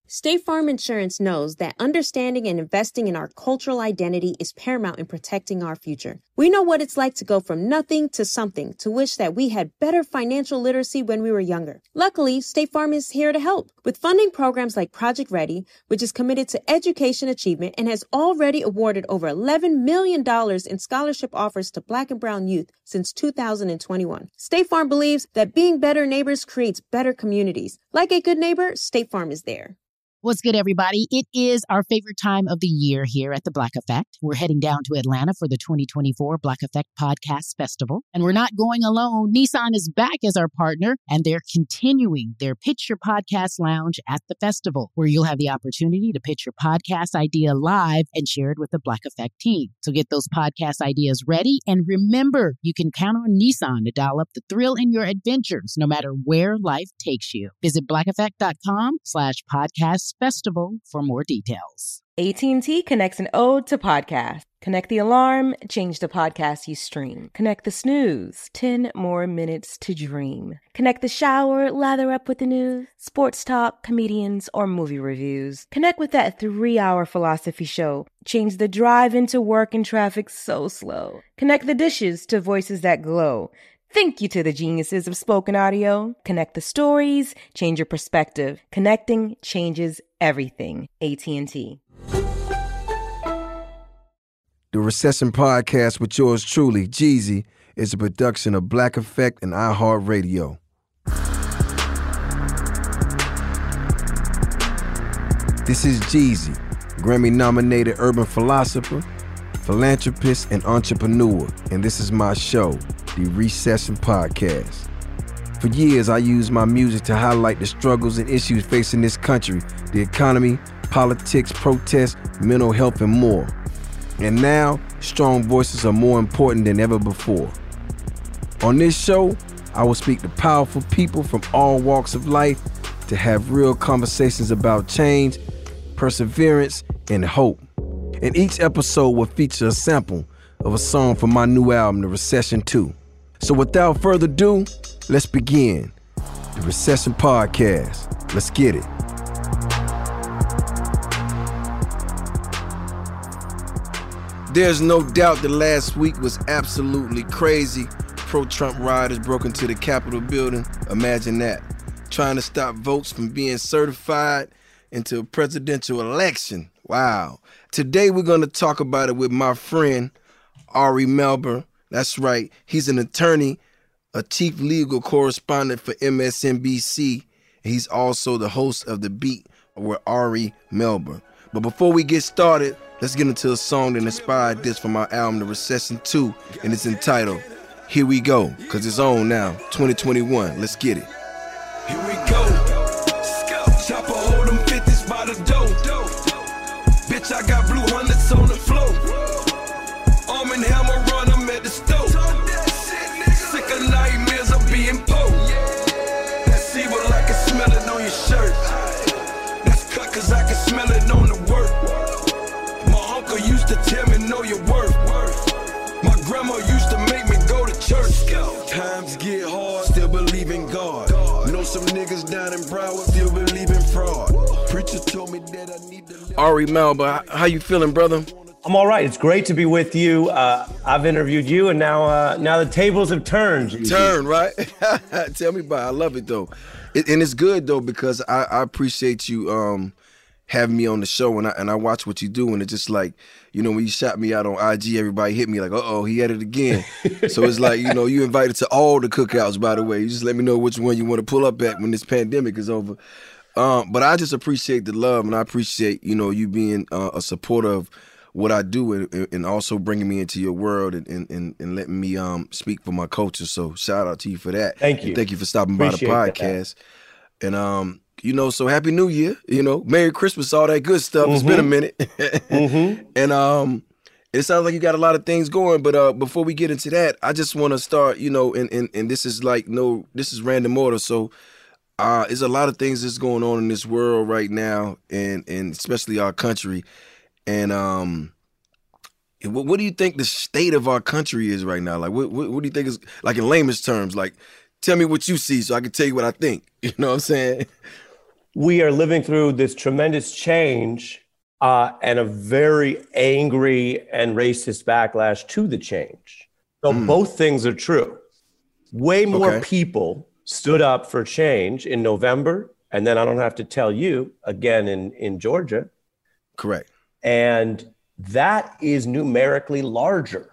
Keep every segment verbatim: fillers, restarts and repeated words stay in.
State Farm Insurance knows that understanding and investing in our cultural identity is paramount in protecting our future. We know what it's like to go from nothing to something, to wish that we had better financial literacy when we were younger. Luckily, State Farm is here to help with funding programs like Project Ready, which is committed to education achievement and has already awarded over eleven million dollars in scholarship offers to Black and brown youth since two thousand twenty-one. State Farm believes that being better neighbors creates better communities. Like a good neighbor, State Farm is there. What's good, everybody? It is our favorite time of the year here at the Black Effect. We're heading down to Atlanta for the twenty twenty-four Black Effect Podcast Festival. And we're not going alone. Nissan is back as our partner, and they're continuing their Pitch Your Podcast Lounge at the festival, where you'll have the opportunity to pitch your podcast idea live and share it with the Black Effect team. So get those podcast ideas ready. And remember, you can count on Nissan to dial up the thrill in your adventures, no matter where life takes you. Visit blackeffect.com slash podcast festival for more details. A T and T connects an ode to podcast. Connect the alarm, change the podcast you stream. Connect the snooze, ten more minutes to dream. Connect the shower, lather up with the news, sports talk, comedians, or movie reviews. Connect with that three-hour philosophy show. Change the drive into work and traffic so slow. Connect the dishes to voices that glow. Thank you to the geniuses of spoken audio. Connect the stories, change your perspective. Connecting changes everything. A T and T. The Recession Podcast with yours truly, Jeezy, is a production of Black Effect and iHeartRadio. This is Jeezy, Grammy-nominated urban philosopher, philanthropist, and entrepreneur, and this is my show, The Recession Podcast. For years, I used my music to highlight the struggles and issues facing this country, the economy, politics, protests, mental health, and more. And now, strong voices are more important than ever before. On this show, I will speak to powerful people from all walks of life to have real conversations about change, perseverance, and hope. And each episode will feature a sample of a song from my new album, The Recession two. So without further ado, let's begin. The Recession Podcast. Let's get it. There's no doubt that last week was absolutely crazy. Pro-Trump rioters broke into the Capitol building. Imagine that. Trying to stop votes from being certified into a presidential election. Wow. Today we're going to talk about it with my friend, Ari Melber. That's right. He's an attorney, a chief legal correspondent for M S N B C. He's also the host of The Beat with Ari Melber. But before we get started, let's get into a song that inspired this from my album, The Recession two, and it's entitled, Here We Go, because it's on now, twenty twenty-one. Let's get it. Here we go. Chopper hold them fifties by the dough. Bitch, I got blue hundreds on the floor. Arm and hammer run them at the stove. Sick of nightmares of being poor. That's evil, I can smell it on your shirt. That's cut cause I can smell it on the work. My uncle used to tell me know your worth. My grandma used to make me go to church. Times get hard, still believe in God. Know some niggas down in Broward still believe in fraud. Preacher told me that I need to... Ari Melber, how you feeling, brother? I'm all right. It's great to be with you. Uh, I've interviewed you, and now uh, now the tables have turned. Turned, right? Tell me about it. I love it, though. It, and it's good, though, because I, I appreciate you um, having me on the show, and I, and I watch what you do, and it's just like, you know, when you shot me out on I G, everybody hit me like, uh-oh, he at it again. So it's like, you know, you invited to all the cookouts, by the way. You just let me know which one you want to pull up at when this pandemic is over. Um, but I just appreciate the love, and I appreciate, you know, you being uh, a supporter of what I do, and, and also bringing me into your world and, and, and letting me um, speak for my culture. So shout out to you for that. Thank you. And thank you for stopping appreciate by the podcast. That. And, um, you know, so Happy New Year, you know, Merry Christmas, all that good stuff. Mm-hmm. It's been a minute. mm-hmm. And um, it sounds like you got a lot of things going. But uh, before we get into that, I just want to start, you know, and, and, and this is like, no, this is random order. So uh, there's a lot of things that's going on in this world right now, and, and especially our country. And um, what, what do you think the state of our country is right now? Like, what, what, what do you think is, like in layman's terms, like, tell me what you see so I can tell you what I think. You know what I'm saying? we are living through this tremendous change uh, and a very angry and racist backlash to the change. So mm. both things are true. Way more okay. people stood up for change in November. And then I don't have to tell you again in, in Georgia. Correct. And that is numerically larger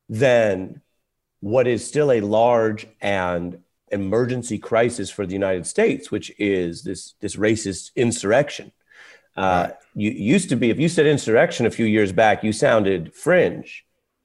than what is still a large and emergency crisis for the United States, which is this, this racist insurrection. Uh, right. You used to be, if you said insurrection a few years back, you sounded fringe.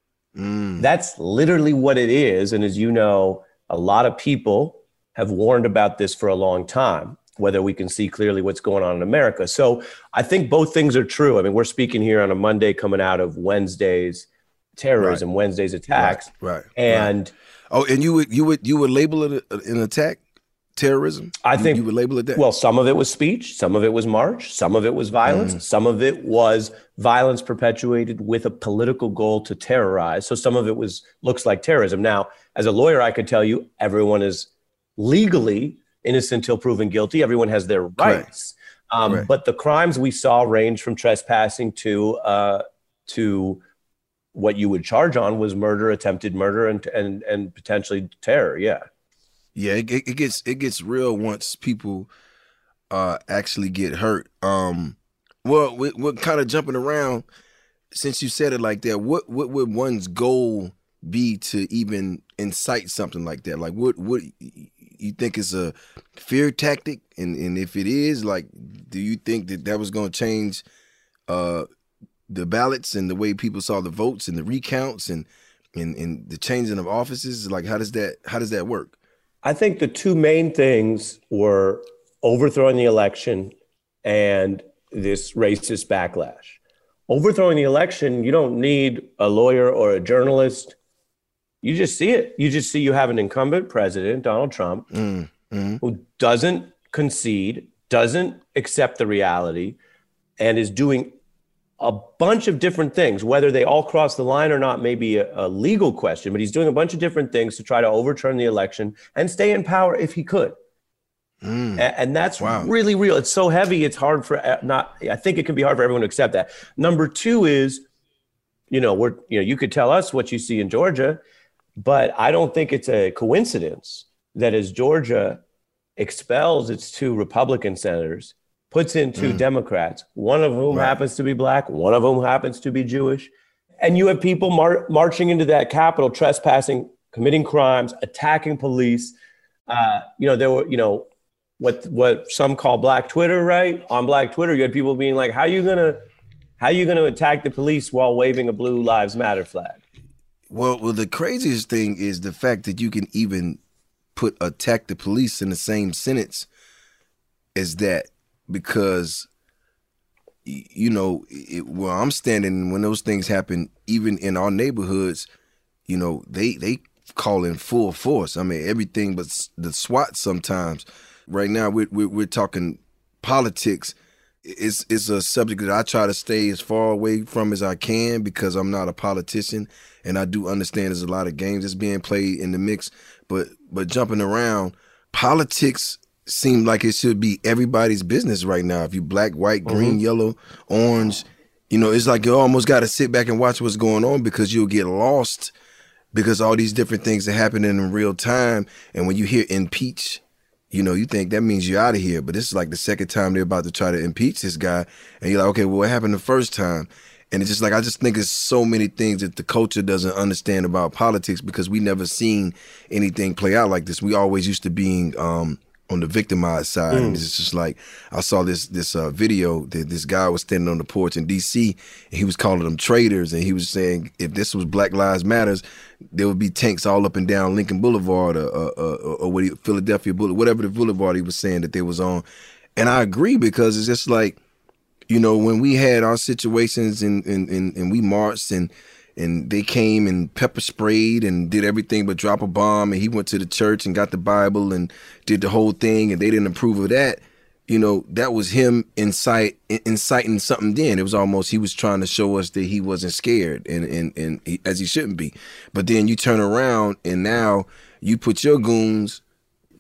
Mm. That's literally what it is. And as you know, a lot of people have warned about this for a long time, whether we can see clearly what's going on in America. So I think both things are true. I mean, we're speaking here on a Monday coming out of Wednesday's terrorism, right. Wednesday's attacks. Right, right. And right. Oh, and you would you would you would label it an attack, terrorism? I think you, you would label it that. Well, some of it was speech, some of it was march, some of it was violence, mm. some of it was violence perpetuated with a political goal to terrorize. So some of it was looks like terrorism. Now, as a lawyer, I could tell you everyone is legally innocent until proven guilty. Everyone has their rights. Um, right. But the crimes we saw range from trespassing to uh, to what you would charge on was murder, attempted murder, and and and potentially terror. Yeah, yeah. It, it gets it gets real once people uh, actually get hurt. Um, well, we're, we're kind of jumping around. Since you said it like that, what what would one's goal be to even incite something like that? Like, what what you think is a fear tactic? And and if it is, like, do you think that that was going to change uh, the ballots and the way people saw the votes and the recounts and, and and the changing of offices? Like, how does that how does that work? I think the two main things were overthrowing the election and this racist backlash. Overthrowing the election, you don't need a lawyer or a journalist. You just see it. You just see you have an incumbent president, Donald Trump, mm, mm. who doesn't concede, doesn't accept the reality, and is doing a bunch of different things. Whether they all cross the line or not may be a, a legal question, but he's doing a bunch of different things to try to overturn the election and stay in power if he could. Mm. A- and that's wow. really real. It's so heavy, it's hard for not, I think it can be hard for everyone to accept that. Number two is, you know, we're, you know, you could tell us what you see in Georgia, but I don't think it's a coincidence that as Georgia expels its two Republican senators, puts in two mm. Democrats, one of whom right. happens to be black, one of whom happens to be Jewish. And you have people mar- marching into that Capitol, trespassing, committing crimes, attacking police. Uh, you know, there were, you know, what what some call Black Twitter, right? On Black Twitter, you had people being like, how are you gonna, how are you gonna attack the police while waving a Blue Lives Matter flag? Well, well, the craziest thing is the fact that you can even put attack the police in the same sentence as that, because, you know, it, where I'm standing, when those things happen, even in our neighborhoods, you know, they they call in full force. I mean, everything but the SWAT sometimes. Right now, we're, we're, we're talking politics. It's, it's a subject that I try to stay as far away from as I can because I'm not a politician, and I do understand there's a lot of games that's being played in the mix. But but jumping around, politics seems like it should be everybody's business right now. If you black, white, green, mm-hmm. yellow, orange, you know, it's like you almost got to sit back and watch what's going on because you'll get lost because all these different things are happening in real time. And when you hear impeach, you know, you think that means you're out of here. But this is like the second time they're about to try to impeach this guy. And you're like, okay, well, what happened the first time? And it's just like, I just think there's so many things that the culture doesn't understand about politics because we never seen anything play out like this. We always used to being um, on the victimized side. Mm. And it's just like, I saw this this uh, video that this guy was standing on the porch in D C and he was calling them traitors. And he was saying, if this was Black Lives Matters, there would be tanks all up and down Lincoln Boulevard or, or, or, or what he, Philadelphia Boulevard, whatever the boulevard he was saying that they was on. And I agree because it's just like, you know, when we had our situations and and, and, and we marched and and they came and pepper sprayed and did everything but drop a bomb, and he went to the church and got the Bible and did the whole thing, and they didn't approve of that, you know, that was him incite, inciting something then. It was almost he was trying to show us that he wasn't scared, and, and, and he, as he shouldn't be. But then you turn around and now you put your goons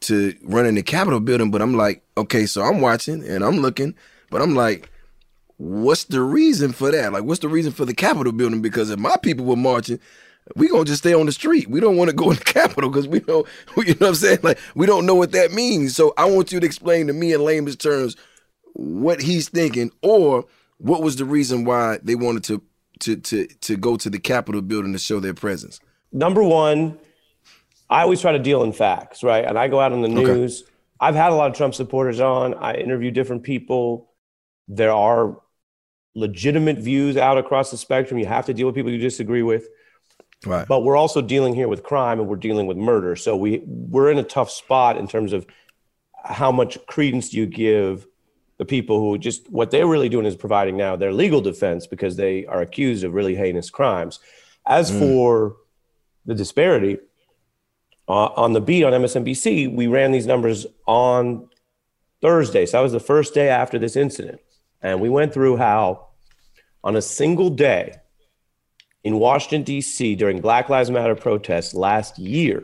to run in the Capitol building, but I'm like, okay, so I'm watching and I'm looking, but I'm like, what's the reason for that? Like, what's the reason for the Capitol building? Because if my people were marching, we gonna just stay on the street. We don't want to go in the Capitol because we don't, you know what I'm saying? Like, we don't know what that means. So I want you to explain to me in layman's terms what he's thinking, or what was the reason why they wanted to to to to go to the Capitol building to show their presence. Number one, I always try to deal in facts, right? And I go out on the news. Okay. I've had a lot of Trump supporters on. I interview different people. There are legitimate views out across the spectrum. You have to deal with people you disagree with. Right. But we're also dealing here with crime, and we're dealing with murder. So we, we're in a tough spot in terms of how much credence do you give the people who just, what they're really doing is providing now their legal defense because they are accused of really heinous crimes. As mm. for the disparity, uh, on the beat on M S N B C, we ran these numbers on Thursday. So that was the first day after this incident. And we went through how on a single day in Washington, D C during Black Lives Matter protests last year,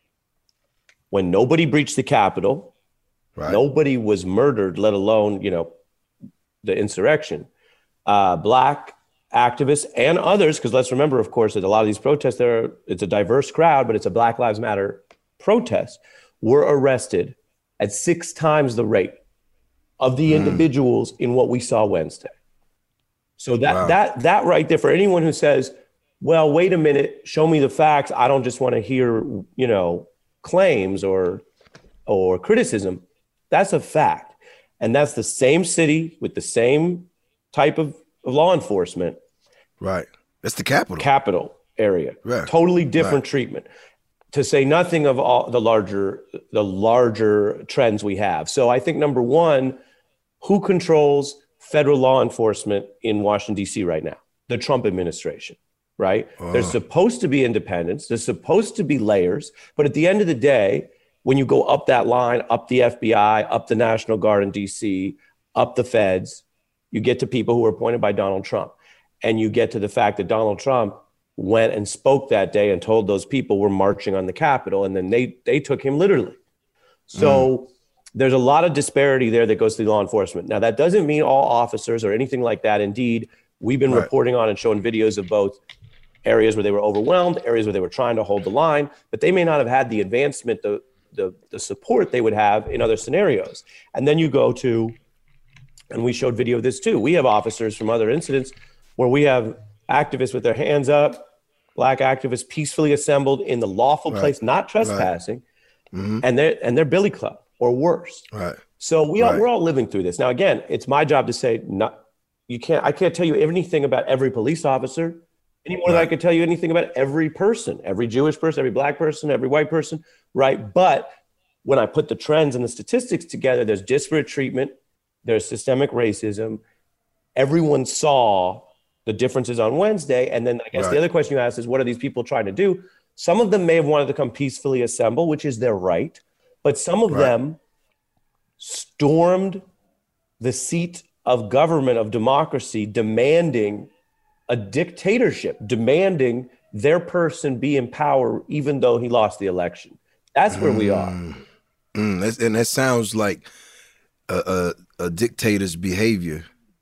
when nobody breached the Capitol, right. nobody was murdered, let alone, you know, the insurrection, uh, Black activists and others, because let's remember, of course, that a lot of these protests, there it's a diverse crowd, but it's a Black Lives Matter protest, were arrested at six times the rate of the mm. individuals in what we saw Wednesday. So that wow. that that right there, for anyone who says, well, wait a minute, show me the facts, I don't just want to hear, you know, claims or or criticism, that's a fact. And that's the same city with the same type of, of law enforcement. Right. That's the capital. Capital area. Right. Totally different right. treatment. To say nothing of all the larger the larger trends we have. So I think number one, who controls federal law enforcement in Washington, D C right now? The Trump administration, right? Uh. There's supposed to be independence. There's supposed to be layers. But at the end of the day, when you go up that line, up the F B I, up the National Guard in D C, up the feds, you get to people who are appointed by Donald Trump. And you get to the fact that Donald Trump went and spoke that day and told those people we're marching on the Capitol. And then they they took him literally. So mm. there's a lot of disparity there that goes through law enforcement. Now, that doesn't mean all officers or anything like that. Indeed, we've been right. reporting on and showing videos of both areas where they were overwhelmed, areas where they were trying to hold the line, but they may not have had the advancement, the the, the support they would have in other scenarios. And then you go to, and we showed video of this too, we have officers from other incidents where we have activists with their hands up, Black activists peacefully assembled in the lawful right. place, not trespassing, right. mm-hmm. and they're and they're billy club or worse. Right. So we right. all, we're all living through this. Now, again, it's my job to say, not you can't. I can't tell you anything about every police officer any more right. than I could tell you anything about every person, every Jewish person, every Black person, every white person. Right. But when I put the trends and the statistics together, there's disparate treatment. There's systemic racism. Everyone saw the differences on Wednesday. And then I guess right. the other question you asked is, what are these people trying to do? Some of them may have wanted to come peacefully assemble, which is their right. But some of right. them stormed the seat of government, of democracy, demanding a dictatorship, demanding their person be in power, even though he lost the election. That's where mm, we are. Mm, that's, and that sounds like a, a, a dictator's behavior.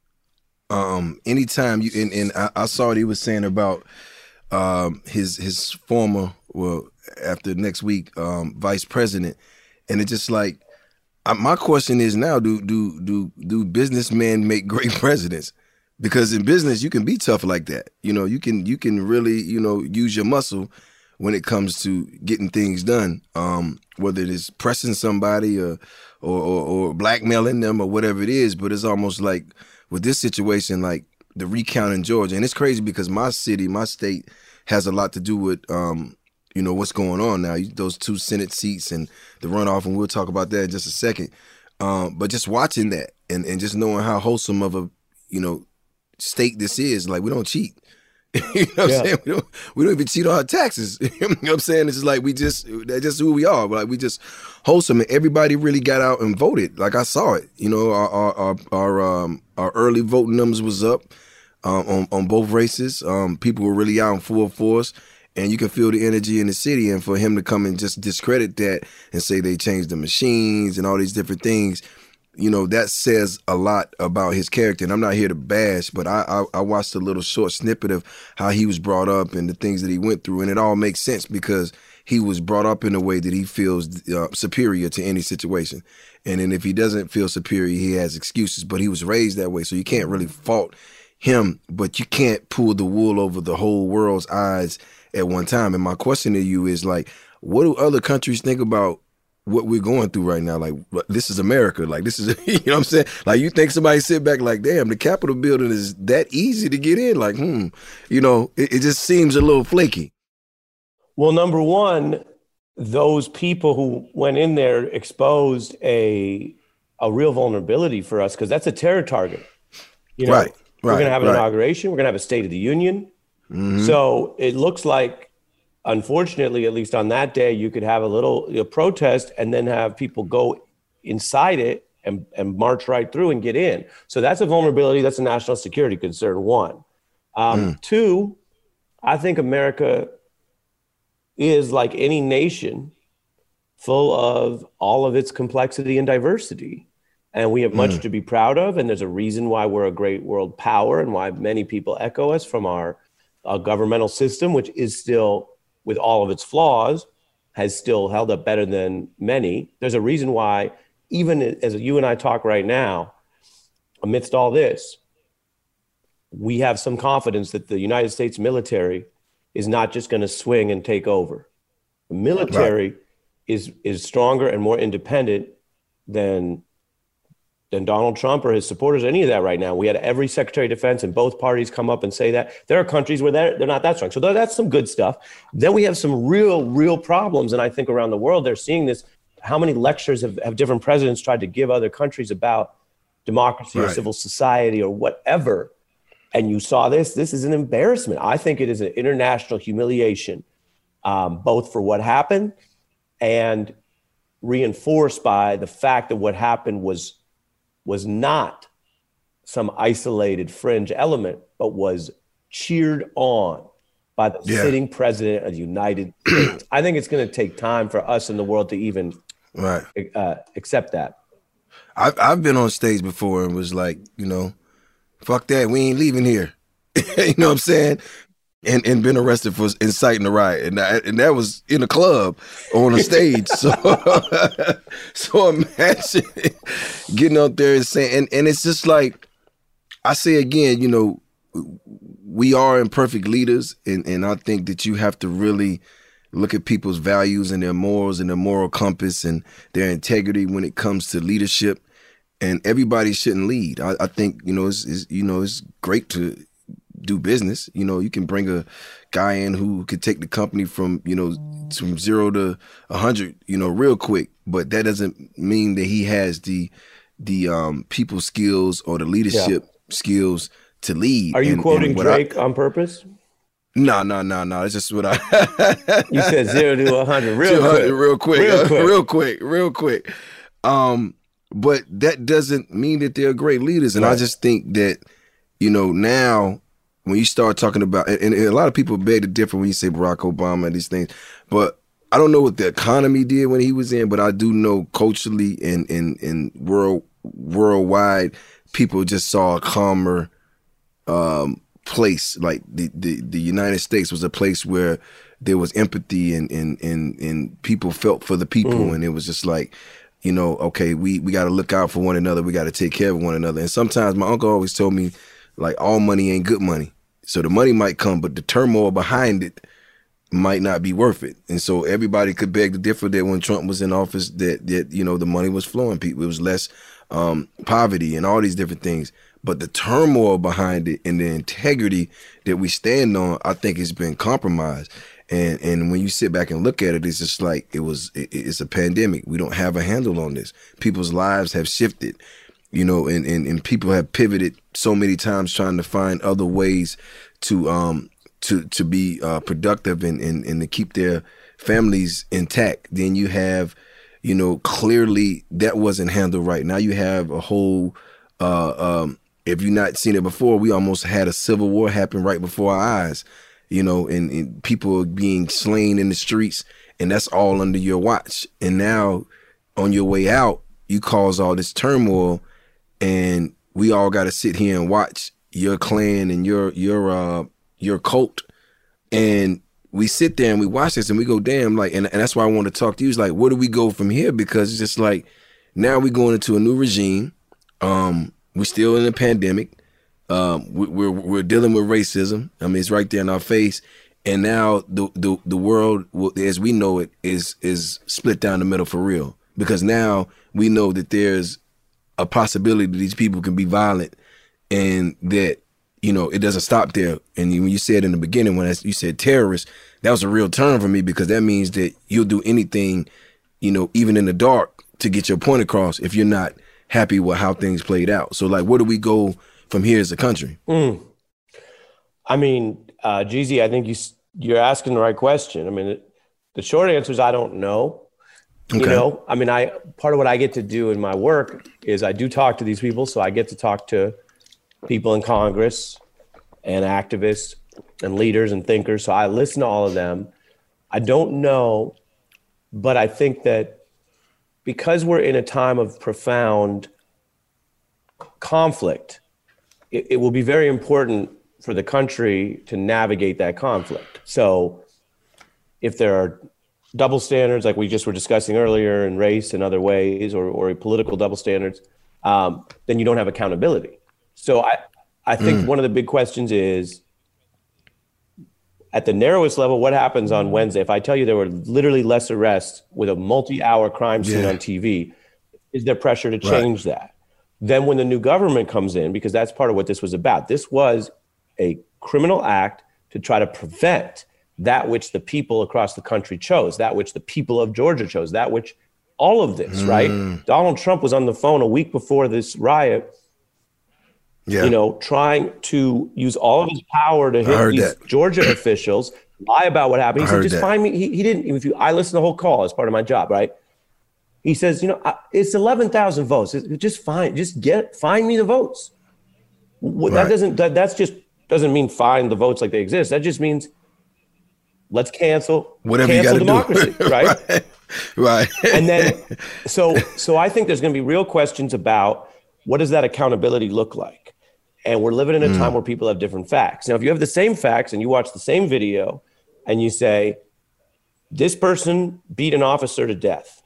Um, anytime you, and, and I, I saw what he was saying about um, his his former, well, after next week, um, vice president, and it's just like, I, my question is now: Do do do do businessmen make great presidents? Because in business, you can be tough like that. You know, you can you can really you know use your muscle when it comes to getting things done. Um, whether it is pressing somebody or, or or or blackmailing them or whatever it is, but it's almost like with this situation, like the recount in Georgia, and it's crazy because my city, my state, has a lot to do with um, you know what's going on now. Those two Senate seats and the runoff, and we'll talk about that in just a second. Um, but just watching that and and just knowing how wholesome of a you know state this is, like we don't cheat. You know what yeah. I'm saying? We don't, we don't even cheat on our taxes. You know what I'm saying? It's just like we just, that's just who we are. Like we just wholesome, and everybody really got out and voted. Like I saw it. You know, our our our, our, um, our early voting numbers was up um, on, on both races. Um, people were really out in full force. And you can feel the energy in the city, and for him to come and just discredit that and say they changed the machines and all these different things, you know, that says a lot about his character. And I'm not here to bash, but I, I, I watched a little short snippet of how he was brought up and the things that he went through, and it all makes sense because he was brought up in a way that he feels uh, superior to any situation. And then if he doesn't feel superior, he has excuses, but he was raised that way. So you can't really fault him, but you can't pull the wool over the whole world's eyes at one time. And my question to you is, like, what do other countries think about what we're going through right now? Like, this is America. Like, this is, you know what I'm saying? Like, you think somebody sit back like, damn, the Capitol building is that easy to get in? Like, hmm, you know, it, it just seems a little flaky. Well, number one, those people who went in there exposed a a real vulnerability for us, because that's a terror target. You know, right, right, we're going to have an right. inauguration. We're going to have a State of the Union. Mm-hmm. So it looks like, unfortunately, at least on that day, you could have a little a protest and then have people go inside it and, and march right through and get in. So that's a vulnerability. That's a national security concern, one. Um, Mm. Two, I think America is, like any nation, full of all of its complexity and diversity. And we have much Mm. to be proud of. And there's a reason why we're a great world power and why many people echo us from our uh, governmental system, which is still, with all of its flaws, has still held up better than many. There's a reason why, even as you and I talk right now, amidst all this, we have some confidence that the United States military is not just going to swing and take over. The military right. is is stronger and more independent than than Donald Trump or his supporters, any of that right now. We had every Secretary of Defense in both parties come up and say that. There are countries where they're, they're not that strong. So that's some good stuff. Then we have some real, real problems. And I think around the world, they're seeing this. How many lectures have, have different presidents tried to give other countries about democracy right. or civil society or whatever? And you saw this. This is an embarrassment. I think it is an international humiliation, um, both for what happened and reinforced by the fact that what happened was was not some isolated fringe element, but was cheered on by the yeah. sitting president of the United States. I think it's going to take time for us in the world to even right. uh, accept that. I've, I've been on stage before and was like, you know, fuck that, we ain't leaving here. You know what I'm saying? And and been arrested for inciting a riot. And that, and that was in a club on a stage. So so imagine getting out there and saying, and, and it's just like, I say again, you know, we are imperfect leaders. And, and I think that you have to really look at people's values and their morals and their moral compass and their integrity when it comes to leadership. And everybody shouldn't lead. I, I think, you know, it's, it's, you know, it's great to do business. You know, you can bring a guy in who could take the company from, you know, from zero to a hundred, you know, real quick. But that doesn't mean that he has the the um, people skills or the leadership yeah. skills to lead. Are you and, quoting and Drake I, on purpose? No, no, no, no. It's just what I. You said zero to a hundred, real quick, real quick, real uh, quick, real quick, real quick. Um, but that doesn't mean that they're great leaders, and right. I just think that, you know, now. When you start talking about, and, and a lot of people beg to differ when you say Barack Obama and these things, but I don't know what the economy did when he was in, but I do know culturally and and, and world worldwide, people just saw a calmer um, place. Like the, the, the United States was a place where there was empathy and and and, and people felt for the people, mm. and it was just like, you know, okay, we, we got to look out for one another. We got to take care of one another. And sometimes my uncle always told me, like, all money ain't good money. So the money might come, but the turmoil behind it might not be worth it. And so everybody could beg to differ that when Trump was in office, that, that you know, the money was flowing. People, it was less um, poverty and all these different things. But the turmoil behind it and the integrity that we stand on, I think has been compromised. And and when you sit back and look at it, it's just like it was. It, it's a pandemic. We don't have a handle on this. People's lives have shifted. You know, and, and, and people have pivoted so many times trying to find other ways to um to to be uh, productive and, and, and to keep their families intact. Then you have, you know, clearly that wasn't handled right. Now you have a whole, uh, um, if you've not seen it before, we almost had a civil war happen right before our eyes. you know, and, and people are being slain in the streets, and that's all under your watch. And now on your way out, you cause all this turmoil, and we all got to sit here and watch your clan and your your uh your cult, and we sit there and we watch this and we go, damn, like, and, and that's why I want to talk to you. Is like, where do we go from here? Because it's just like, now we're going into a new regime. Um, we're still in a pandemic. Um, we, we're we're dealing with racism. I mean, it's right there in our face. And now the the the world, as we know it, is is split down the middle for real. Because now we know that there's a possibility that these people can be violent, and that, you know, it doesn't stop there. And when you said in the beginning, when you said terrorist, that was a real term for me, because that means that you'll do anything, you know, even in the dark, to get your point across if you're not happy with how things played out. So, like, where do we go from here as a country? Mm. I mean, uh, Jeezy, I think you, you're asking the right question. I mean, the short answer is I don't know. Okay. You know, I mean, I part of what I get to do in my work is I do talk to these people. So I get to talk to people in Congress and activists and leaders and thinkers. So I listen to all of them. I don't know, but I think that because we're in a time of profound conflict, it, it will be very important for the country to navigate that conflict. So if there are double standards, like we just were discussing earlier, in race and other ways, or, or political double standards, um, then you don't have accountability. So I, I think mm. one of the big questions is, at the narrowest level, what happens on Wednesday? If I tell you there were literally less arrests with a multi-hour crime scene yeah. on T V, is there pressure to change right. that? Then when the new government comes in, because that's part of what this was about, this was a criminal act to try to prevent that which the people across the country chose, that which the people of Georgia chose, that which all of this, mm. right? Donald Trump was on the phone a week before this riot, yeah. you know, trying to use all of his power to hit these that. Georgia officials, lie about what happened. He I said, just that. find me. He, he didn't, if you, I listened to the whole call as part of my job, right? He says, you know, I, it's eleven thousand votes. It's just fine. Just get, find me the votes. Right. That doesn't, that, that's just, doesn't mean find the votes like they exist. That just means, let's cancel whatever cancel you democracy, do. right? right? Right. And then, so so I think there's going to be real questions about what does that accountability look like? And we're living in a mm. time where people have different facts. Now, if you have the same facts and you watch the same video and you say, this person beat an officer to death,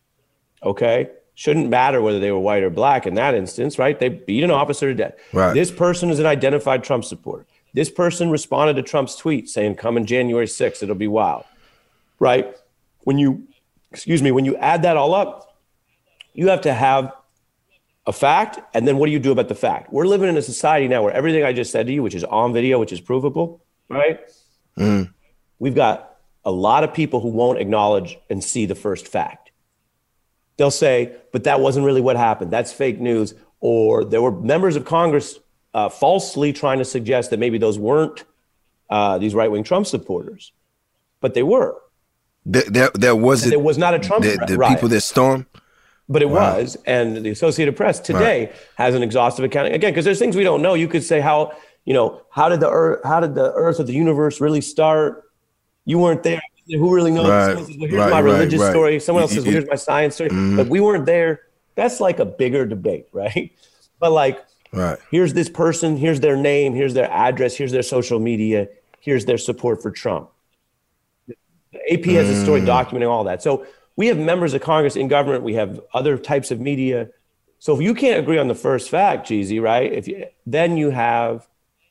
okay? Shouldn't matter whether they were white or black in that instance, right? They beat an officer to death. Right. This person is an identified Trump supporter. This person responded to Trump's tweet saying, come on January sixth, it'll be wild, right? When you, excuse me, when you add that all up, you have to have a fact, and then what do you do about the fact? We're living in a society now where everything I just said to you, which is on video, which is provable, right? Mm. We've got a lot of people who won't acknowledge and see the first fact. They'll say, but that wasn't really what happened. That's fake news. Or there were members of Congress Uh, falsely trying to suggest that maybe those weren't uh, these right-wing Trump supporters, but they were. That that, that wasn't. It was not a Trump the, the riot. people that stormed. But it wow. was, and the Associated Press today right. has an exhaustive accounting again, because there's things we don't know. You could say how you know how did the earth, how did the Earth or the universe really start? You weren't there. Who really knows? Right. Someone says, well, here's right, my right, religious right. story. Someone else says, well, here's my science story. Mm-hmm. But we weren't there. That's like a bigger debate, right? But like. Right. Here's this person, here's their name, here's their address, here's their social media, here's their support for Trump. The A P has mm. a story documenting all that. So we have members of Congress in government, we have other types of media. So if you can't agree on the first fact, Jeezy, right, if you, then you have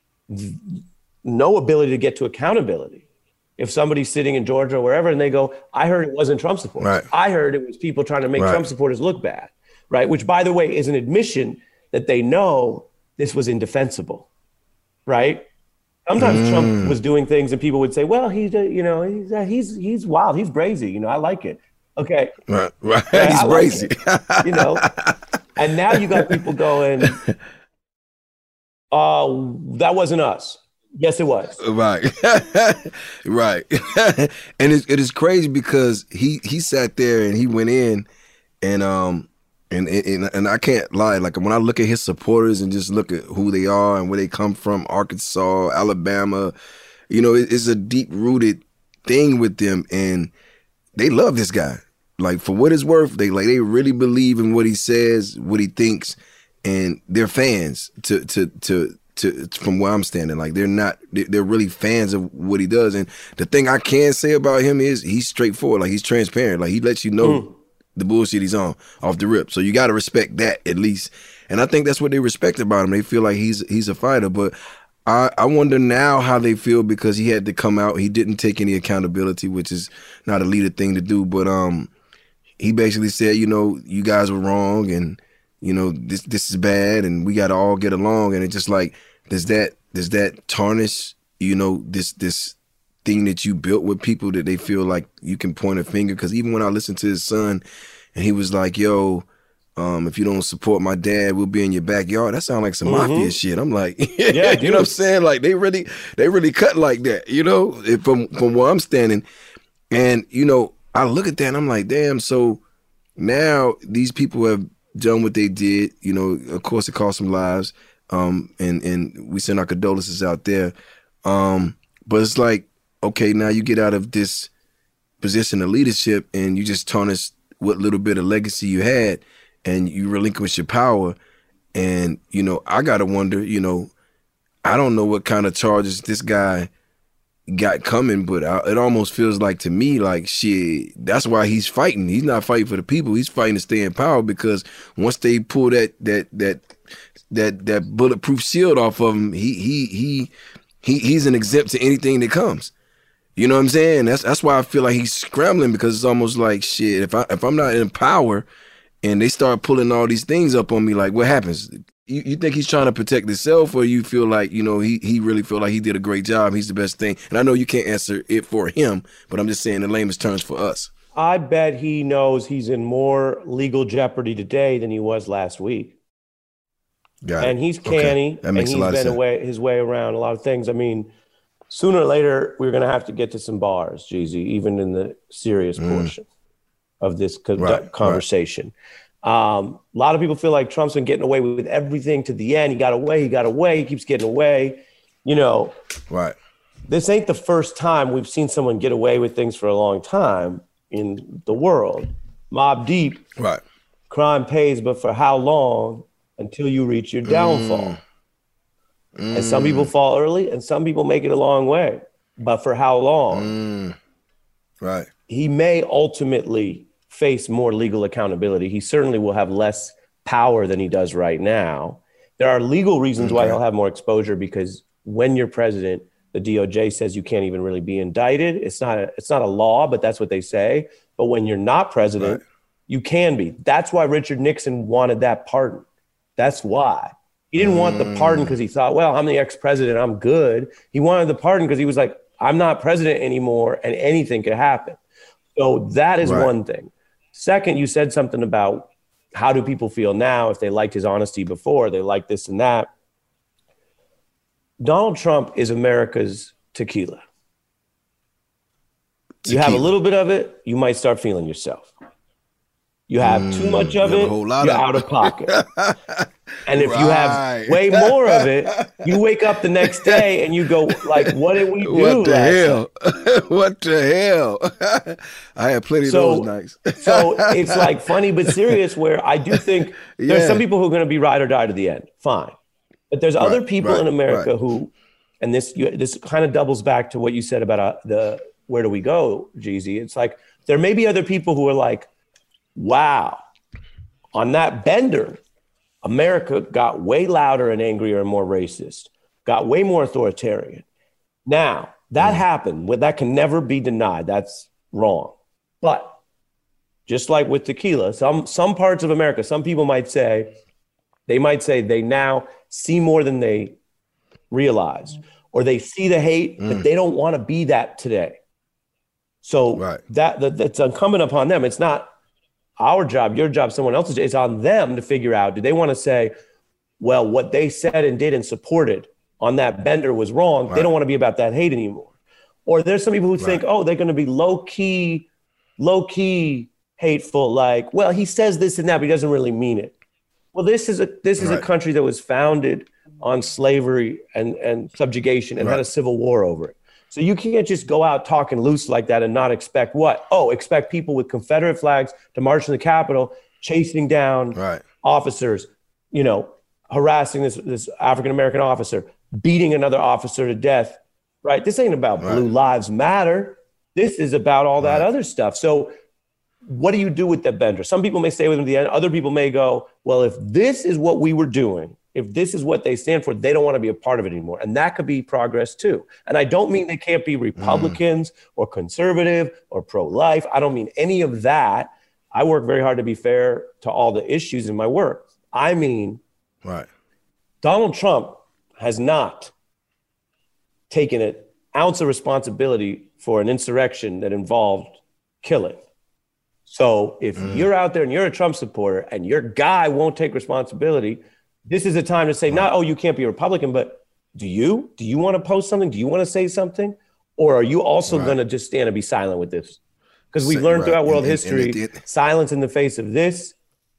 no ability to get to accountability. If somebody's sitting in Georgia or wherever and they go, I heard it wasn't Trump supporters. Right. I heard it was people trying to make right. Trump supporters look bad, right? Which, by the way, is an admission that they know this was indefensible, right? Sometimes mm. Trump was doing things and people would say, well, he's, uh, you know, he's, uh, he's, he's wild. He's brazy. You know, I like it. Okay. Right. Right. Yeah, he's I brazy. Like you know, and now you got people going, uh, that wasn't us. Yes, it was. Right. Right. And it, it is crazy because he, he sat there and he went in and, um, And, and and I can't lie, like when I look at his supporters and just look at who they are and where they come from, Arkansas, Alabama, You know, it, it's a deep rooted thing with them, and they love this guy. Like, for what it's worth, they like they really believe in what he says, what he thinks, and they're fans to to to to from where I'm standing. Like, they're not they're really fans of what he does. And the thing I can say about him is he's straightforward. Like, he's transparent. Like, he lets you know mm. the bullshit he's on off the rip. So you got to respect that at least. And I think that's what they respect about him. They feel like he's he's a fighter. But I, I wonder now how they feel, because he had to come out. He didn't take any accountability, which is not a leader thing to do. But um. He basically said, you know, you guys were wrong, and, you know, this this is bad, and we got to all get along. And it's just like, does that does that tarnish, you know, this this thing that you built with people, that they feel like you can point a finger? Because even when I listened to his son, and he was like, yo, um, if you don't support my dad, we'll be in your backyard. That sounds like some mm-hmm. mafia shit. I'm like, yeah, you know what I'm saying? Like, they really they really cut like that, you know, from from where I'm standing. And, you know, I look at that and I'm like, damn, so now these people have done what they did. You know, of course, it cost some lives, um, and, and we send our condolences out there. Um, but it's like, okay, now you get out of this position of leadership and you just tarnish what little bit of legacy you had, and you relinquish your power. And, you know, I got to wonder, you know, I don't know what kind of charges this guy got coming, but I, it almost feels like to me like, shit, that's why he's fighting. He's not fighting for the people. He's fighting to stay in power, because once they pull that that that that that bulletproof shield off of him, he he he he he's an exempt to anything that comes. You know what I'm saying? That's that's why I feel like he's scrambling, because it's almost like, shit, if I if I'm not in power and they start pulling all these things up on me, like, what happens? You, you think he's trying to protect himself, or you feel like, you know, he he really feel like he did a great job, he's the best thing? And I know you can't answer it for him, but I'm just saying the lamest terms for us. I bet he knows he's in more legal jeopardy today than he was last week. Got and it. He's canny, okay. That makes and he's a lot been of sense. Away, his way around a lot of things. I mean, sooner or later, we're going to have to get to some bars, Jeezy, even in the serious mm. portion of this co- right, conversation. Right. Um, a lot of people feel like Trump's been getting away with everything to the end. He got away, he got away, he keeps getting away. You know, right. This ain't the first time we've seen someone get away with things for a long time in the world. Mobb Deep, right. Crime pays, but for how long until you reach your downfall? Mm. Mm. And some people fall early and some people make it a long way, but for how long? Mm. Right. He may ultimately face more legal accountability. He certainly will have less power than he does right now. There are legal reasons okay. why he'll have more exposure, because when you're president, the D O J says you can't even really be indicted. It's not a, it's not a law, but that's what they say. But when you're not president, right. you can be. That's why Richard Nixon wanted that pardon. That's why. He didn't mm. want the pardon because he thought, well, I'm the ex-president, I'm good. He wanted the pardon because he was like, I'm not president anymore and anything could happen. So that is right. one thing. Second, you said something about how do people feel now if they liked his honesty before, they like this and that. Donald Trump is America's tequila. tequila. You have a little bit of it, you might start feeling yourself. You have mm, too much of it, you're of out of pocket. And if right. you have way more of it, you wake up the next day and you go, like, what did we do? What the hell? What the hell? I had plenty so, of those nights. So it's like funny but serious, where I do think yeah. there's some people who are going to be ride or die to the end. Fine. But there's right, other people right, in America right. who, and this you, this kind of doubles back to what you said about uh, the where do we go, Jeezy? It's like there may be other people who are like, wow, on that bender, America got way louder and angrier and more racist, got way more authoritarian. Now, that mm. happened. That can never be denied. That's wrong. But just like with tequila, some some parts of America, some people might say, they might say they now see more than they realized, or they see the hate, mm. but they don't want to be that today. So right. that, that that's incumbent upon them. It's not our job, your job, someone else's job. It's on them to figure out, do they want to say, well, what they said and did and supported on that bender was wrong. Right. They don't want to be about that hate anymore. Or there's some people who right. think, oh, they're going to be low key, low key hateful. Like, well, he says this and that, but he doesn't really mean it. Well, this is a, this is right. a country that was founded on slavery and, and subjugation and right. had a civil war over it. So you can't just go out talking loose like that and not expect what? Oh, expect people with Confederate flags to march in the Capitol, chasing down right. officers, you know, harassing this, this African-American officer, beating another officer to death, right? This ain't about right. Blue Lives Matter. This is about all that right. other stuff. So what do you do with that bender? Some people may stay with them to the end. Other people may go, well, if this is what we were doing, if this is what they stand for, they don't want to be a part of it anymore. And that could be progress too. And I don't mean they can't be Republicans mm. or conservative or pro-life. I don't mean any of that. I work very hard to be fair to all the issues in my work. I mean, right. Donald Trump has not taken an ounce of responsibility for an insurrection that involved killing. So if mm. you're out there and you're a Trump supporter and your guy won't take responsibility, this is a time to say, right. not, oh, you can't be a Republican, but do you? Do you want to post something? Do you want to say something? Or are you also right. going to just stand and be silent with this? Because we've learned right. throughout world and, history, and, and it, silence in the face of this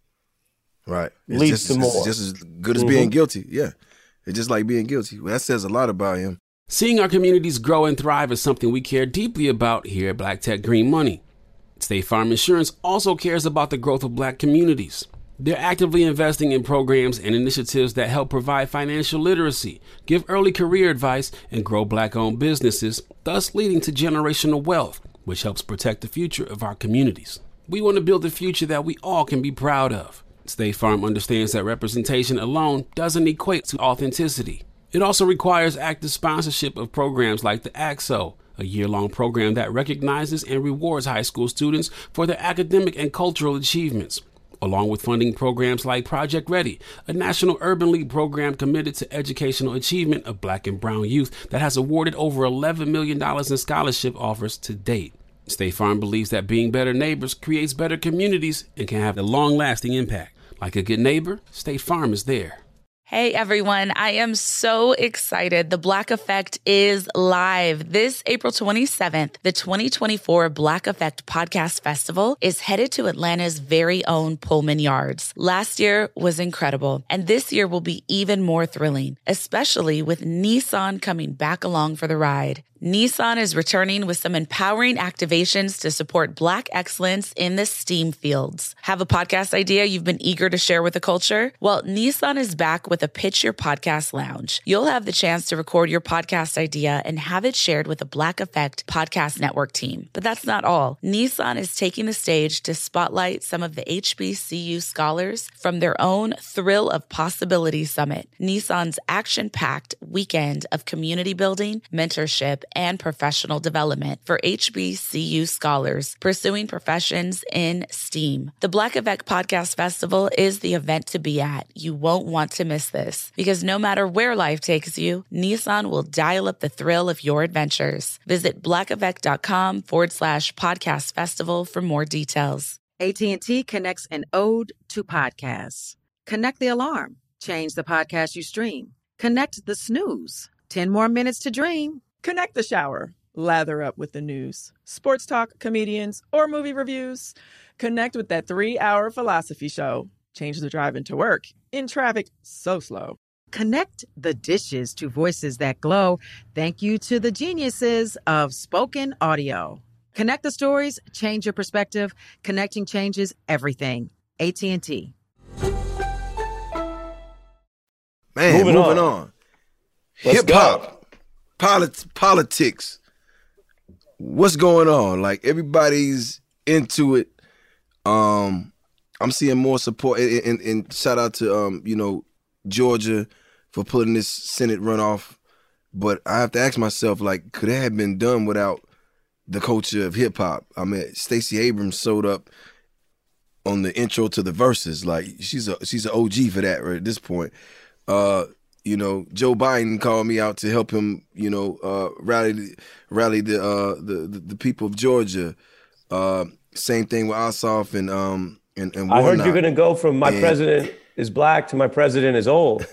right. It's leads just, to more. It's just as good as mm-hmm. being guilty. Yeah. It's just like being guilty. Well, that says a lot about him. Seeing our communities grow and thrive is something we care deeply about here at Black Tech Green Money. State Farm Insurance also cares about the growth of Black communities. They're actively investing in programs and initiatives that help provide financial literacy, give early career advice, and grow Black-owned businesses, thus leading to generational wealth, which helps protect the future of our communities. We want to build a future that we all can be proud of. State Farm understands that representation alone doesn't equate to authenticity. It also requires active sponsorship of programs like the A X O, a year-long program that recognizes and rewards high school students for their academic and cultural achievements, along with funding programs like Project Ready, a National Urban League program committed to educational achievement of Black and brown youth that has awarded over eleven million dollars in scholarship offers to date. State Farm believes that being better neighbors creates better communities and can have a long-lasting impact. Like a good neighbor, State Farm is there. Hey everyone, I am so excited. The Black Effect is live. This April twenty-seventh, the twenty twenty-four Black Effect Podcast Festival is headed to Atlanta's very own Pullman Yards. Last year was incredible, and this year will be even more thrilling, especially with Nissan coming back along for the ride. Nissan is returning with some empowering activations to support Black excellence in the STEAM fields. Have a podcast idea you've been eager to share with the culture? Well, Nissan is back with a Pitch Your Podcast Lounge. You'll have the chance to record your podcast idea and have it shared with the Black Effect Podcast Network team. But that's not all. Nissan is taking the stage to spotlight some of the H B C U scholars from their own Thrill of Possibility Summit, Nissan's action-packed weekend of community building, mentorship, and professional development for H B C U scholars pursuing professions in STEAM. The Black Effect Podcast Festival is the event to be at. You won't want to miss this because no matter where life takes you, Nissan will dial up the thrill of your adventures. Visit blackeffect.com forward slash podcast festival for more details. A T and T connects an ode to podcasts. Connect the alarm. Change the podcast you stream. Connect the snooze. ten more minutes to dream. Connect the shower. Lather up with the news, sports talk, comedians, or movie reviews. Connect with that three-hour philosophy show. Change the drive into work. In traffic so slow. Connect the dishes to voices that glow. Thank you to the geniuses of spoken audio. Connect the stories. Change your perspective. Connecting changes everything. A T and T. Man, moving, moving on. on. Hip hop. Polit- politics, what's going on? Like everybody's into it. Um, I'm seeing more support, and, and, and shout out to um, you know, Georgia for putting this Senate runoff. But I have to ask myself, like, could it have been done without the culture of hip hop? I mean, Stacey Abrams showed up on the intro to the verses. Like, she's a she's an O G for that right at this point. Uh, You know, Joe Biden called me out to help him, you know, uh, rally rally the, uh, the the the people of Georgia. Uh, same thing with Ossoff and um and, and I heard you're gonna go from my and, president is black to my president is old.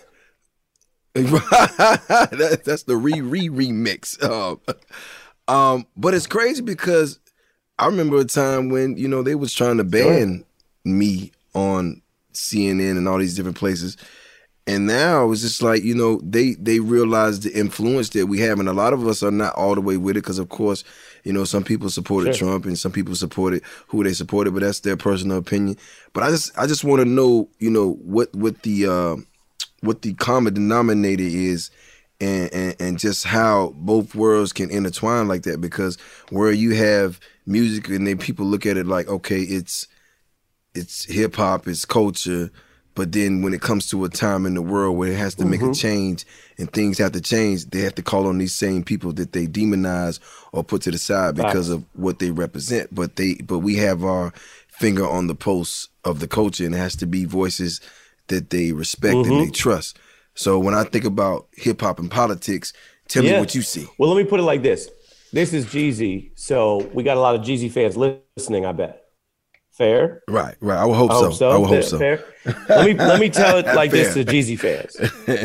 that, that's the re re remix. Um, um, but it's crazy because I remember a time when you know they was trying to ban sure. me on C N N and all these different places. And now it's just like, you know, they they realize the influence that we have. And a lot of us are not all the way with it because, of course, you know, some people supported sure. Trump and some people supported who they supported, but that's their personal opinion. But I just I just want to know, you know, what what the uh, what the common denominator is and, and, and just how both worlds can intertwine like that. Because where you have music and then people look at it like, okay, it's it's hip hop, it's culture. But then when it comes to a time in the world where it has to mm-hmm. make a change and things have to change, they have to call on these same people that they demonize or put to the side because of what they represent. But they, but we have our finger on the pulse of the culture, and it has to be voices that they respect mm-hmm. and they trust. So when I think about hip hop and politics, tell yeah. me what you see. Well, let me put it like this. This is Jeezy. So we got a lot of Jeezy fans listening, I bet. Fair? Right, right. I would hope, I hope so. so. I would hope Fair, so. Fair. Let me let me tell it like this to Jeezy fans.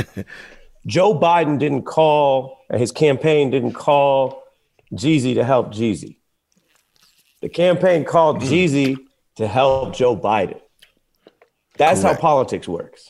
Joe Biden didn't call, his campaign didn't call Jeezy to help Jeezy. The campaign called mm. Jeezy to help Joe Biden. That's Correct. How politics works.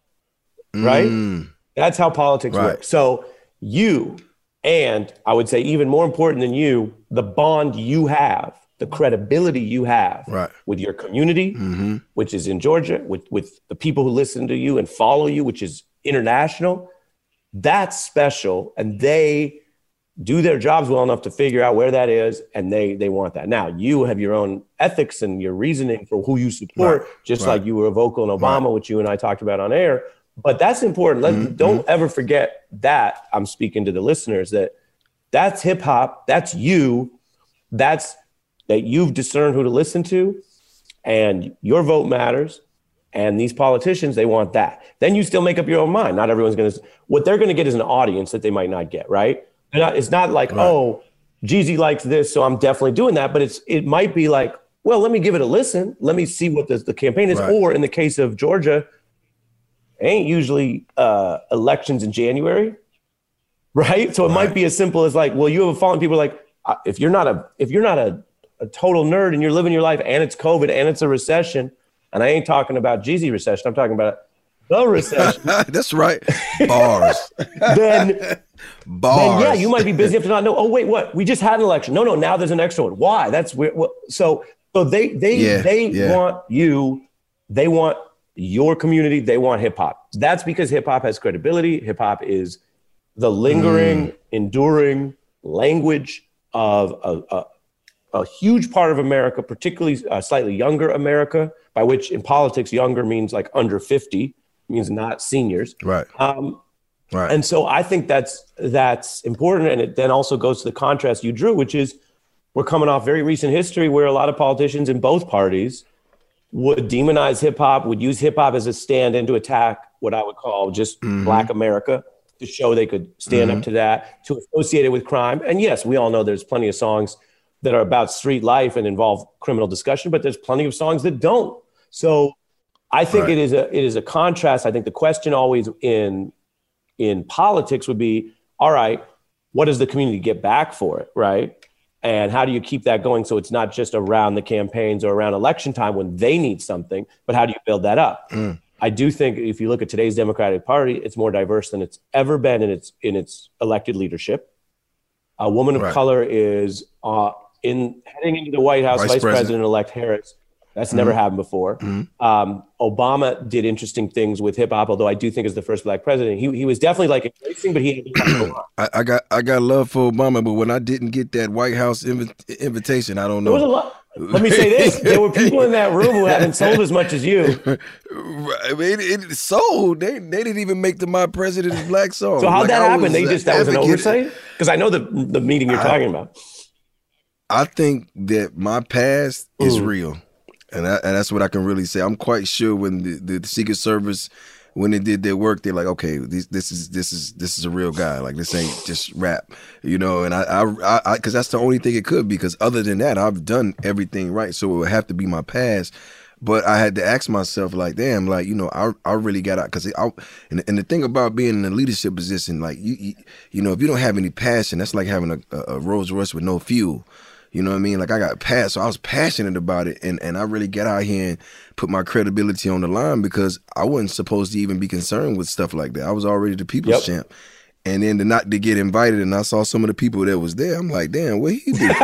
Right? Mm. That's how politics right. works. So you, and I would say even more important than you, the bond you have, the credibility you have right. with your community, mm-hmm. which is in Georgia, with, with the people who listen to you and follow you, which is international, that's special. And they do their jobs well enough to figure out where that is, and they they want that. Now, you have your own ethics and your reasoning for who you support, right. just right. like you were vocal in Obama, right. which you and I talked about on air. But that's important. Let, mm-hmm. Don't ever forget that. I'm speaking to the listeners that that's hip hop, that's you, that's that you've discerned who to listen to, and your vote matters. And these politicians, they want that. Then you still make up your own mind. Not everyone's going to, what they're going to get is an audience that they might not get, right? Not, it's not like, right. oh, Jeezy likes this, so I'm definitely doing that. But it's it might be like, well, let me give it a listen. Let me see what the, the campaign is. Right. Or in the case of Georgia, it ain't usually uh, elections in January, right? So it right. might be as simple as like, well, you have a following people like, uh, if you're not a, if you're not a, a total nerd and you're living your life and it's COVID and it's a recession, and I ain't talking about Jeezy recession, I'm talking about the recession. That's right. Bars. then, Bars. then, yeah, you might be busy enough to not know, oh, wait, what? We just had an election. No, no, now there's an extra one. Why? That's weird. Well, so, so they, they, yeah, they yeah. want you, they want your community, they want hip hop. That's because hip hop has credibility. Hip hop is the lingering, mm. enduring language of a, a a huge part of America, particularly uh, slightly younger America, by which in politics, younger means like under fifty, means not seniors. Right. Um, right. And so I think that's that's important. And it then also goes to the contrast you drew, which is we're coming off very recent history where a lot of politicians in both parties would demonize hip hop, would use hip hop as a stand-in to attack what I would call just mm-hmm. Black America, to show they could stand mm-hmm. up to that, to associate it with crime. And yes, we all know there's plenty of songs that are about street life and involve criminal discussion, but there's plenty of songs that don't. So I think right. it is a it is a contrast. I think the question always in in politics would be, all right, what does the community get back for it, right? And how do you keep that going so it's not just around the campaigns or around election time when they need something, but how do you build that up? Mm. I do think if you look at today's Democratic Party, it's more diverse than it's ever been in its in its elected leadership. A woman of right. color is uh, in heading into the White House, Vice, Vice President-elect Harris. That's mm-hmm. never happened before. Mm-hmm. Um, Obama did interesting things with hip hop, although I do think as the first Black president, he he was definitely like embracing, but he had I, I got I got love for Obama, but when I didn't get that White House inv- invitation, I don't know. There was a lot. Let me say this: there were people in that room who haven't sold as much as you. I mean, it, it sold. They they didn't even make the "My President Is Black" song. So how'd like, that I happen? They just that was an oversight? Because I know the the meeting you're I, talking about. I think that my past is Mm. real. And, I, and that's what I can really say. I'm quite sure when the, the, the Secret Service, when they did their work, they're like, okay, this, this is this is this is a real guy. Like, this ain't just rap, you know. And I, I, I, because that's the only thing it could be. Because other than that, I've done everything right. So it would have to be my past. But I had to ask myself, like, damn, like, you know, I, I really got out. Because I, and, and the thing about being in a leadership position, like, you, you, you know, if you don't have any passion, that's like having a, a Rolls Royce with no fuel. You know what I mean? Like I got passed, so I was passionate about it, and, and I really got out here and put my credibility on the line because I wasn't supposed to even be concerned with stuff like that. I was already the people's yep. champ. And then to not to get invited, and I saw some of the people that was there, I'm like, damn, what he do?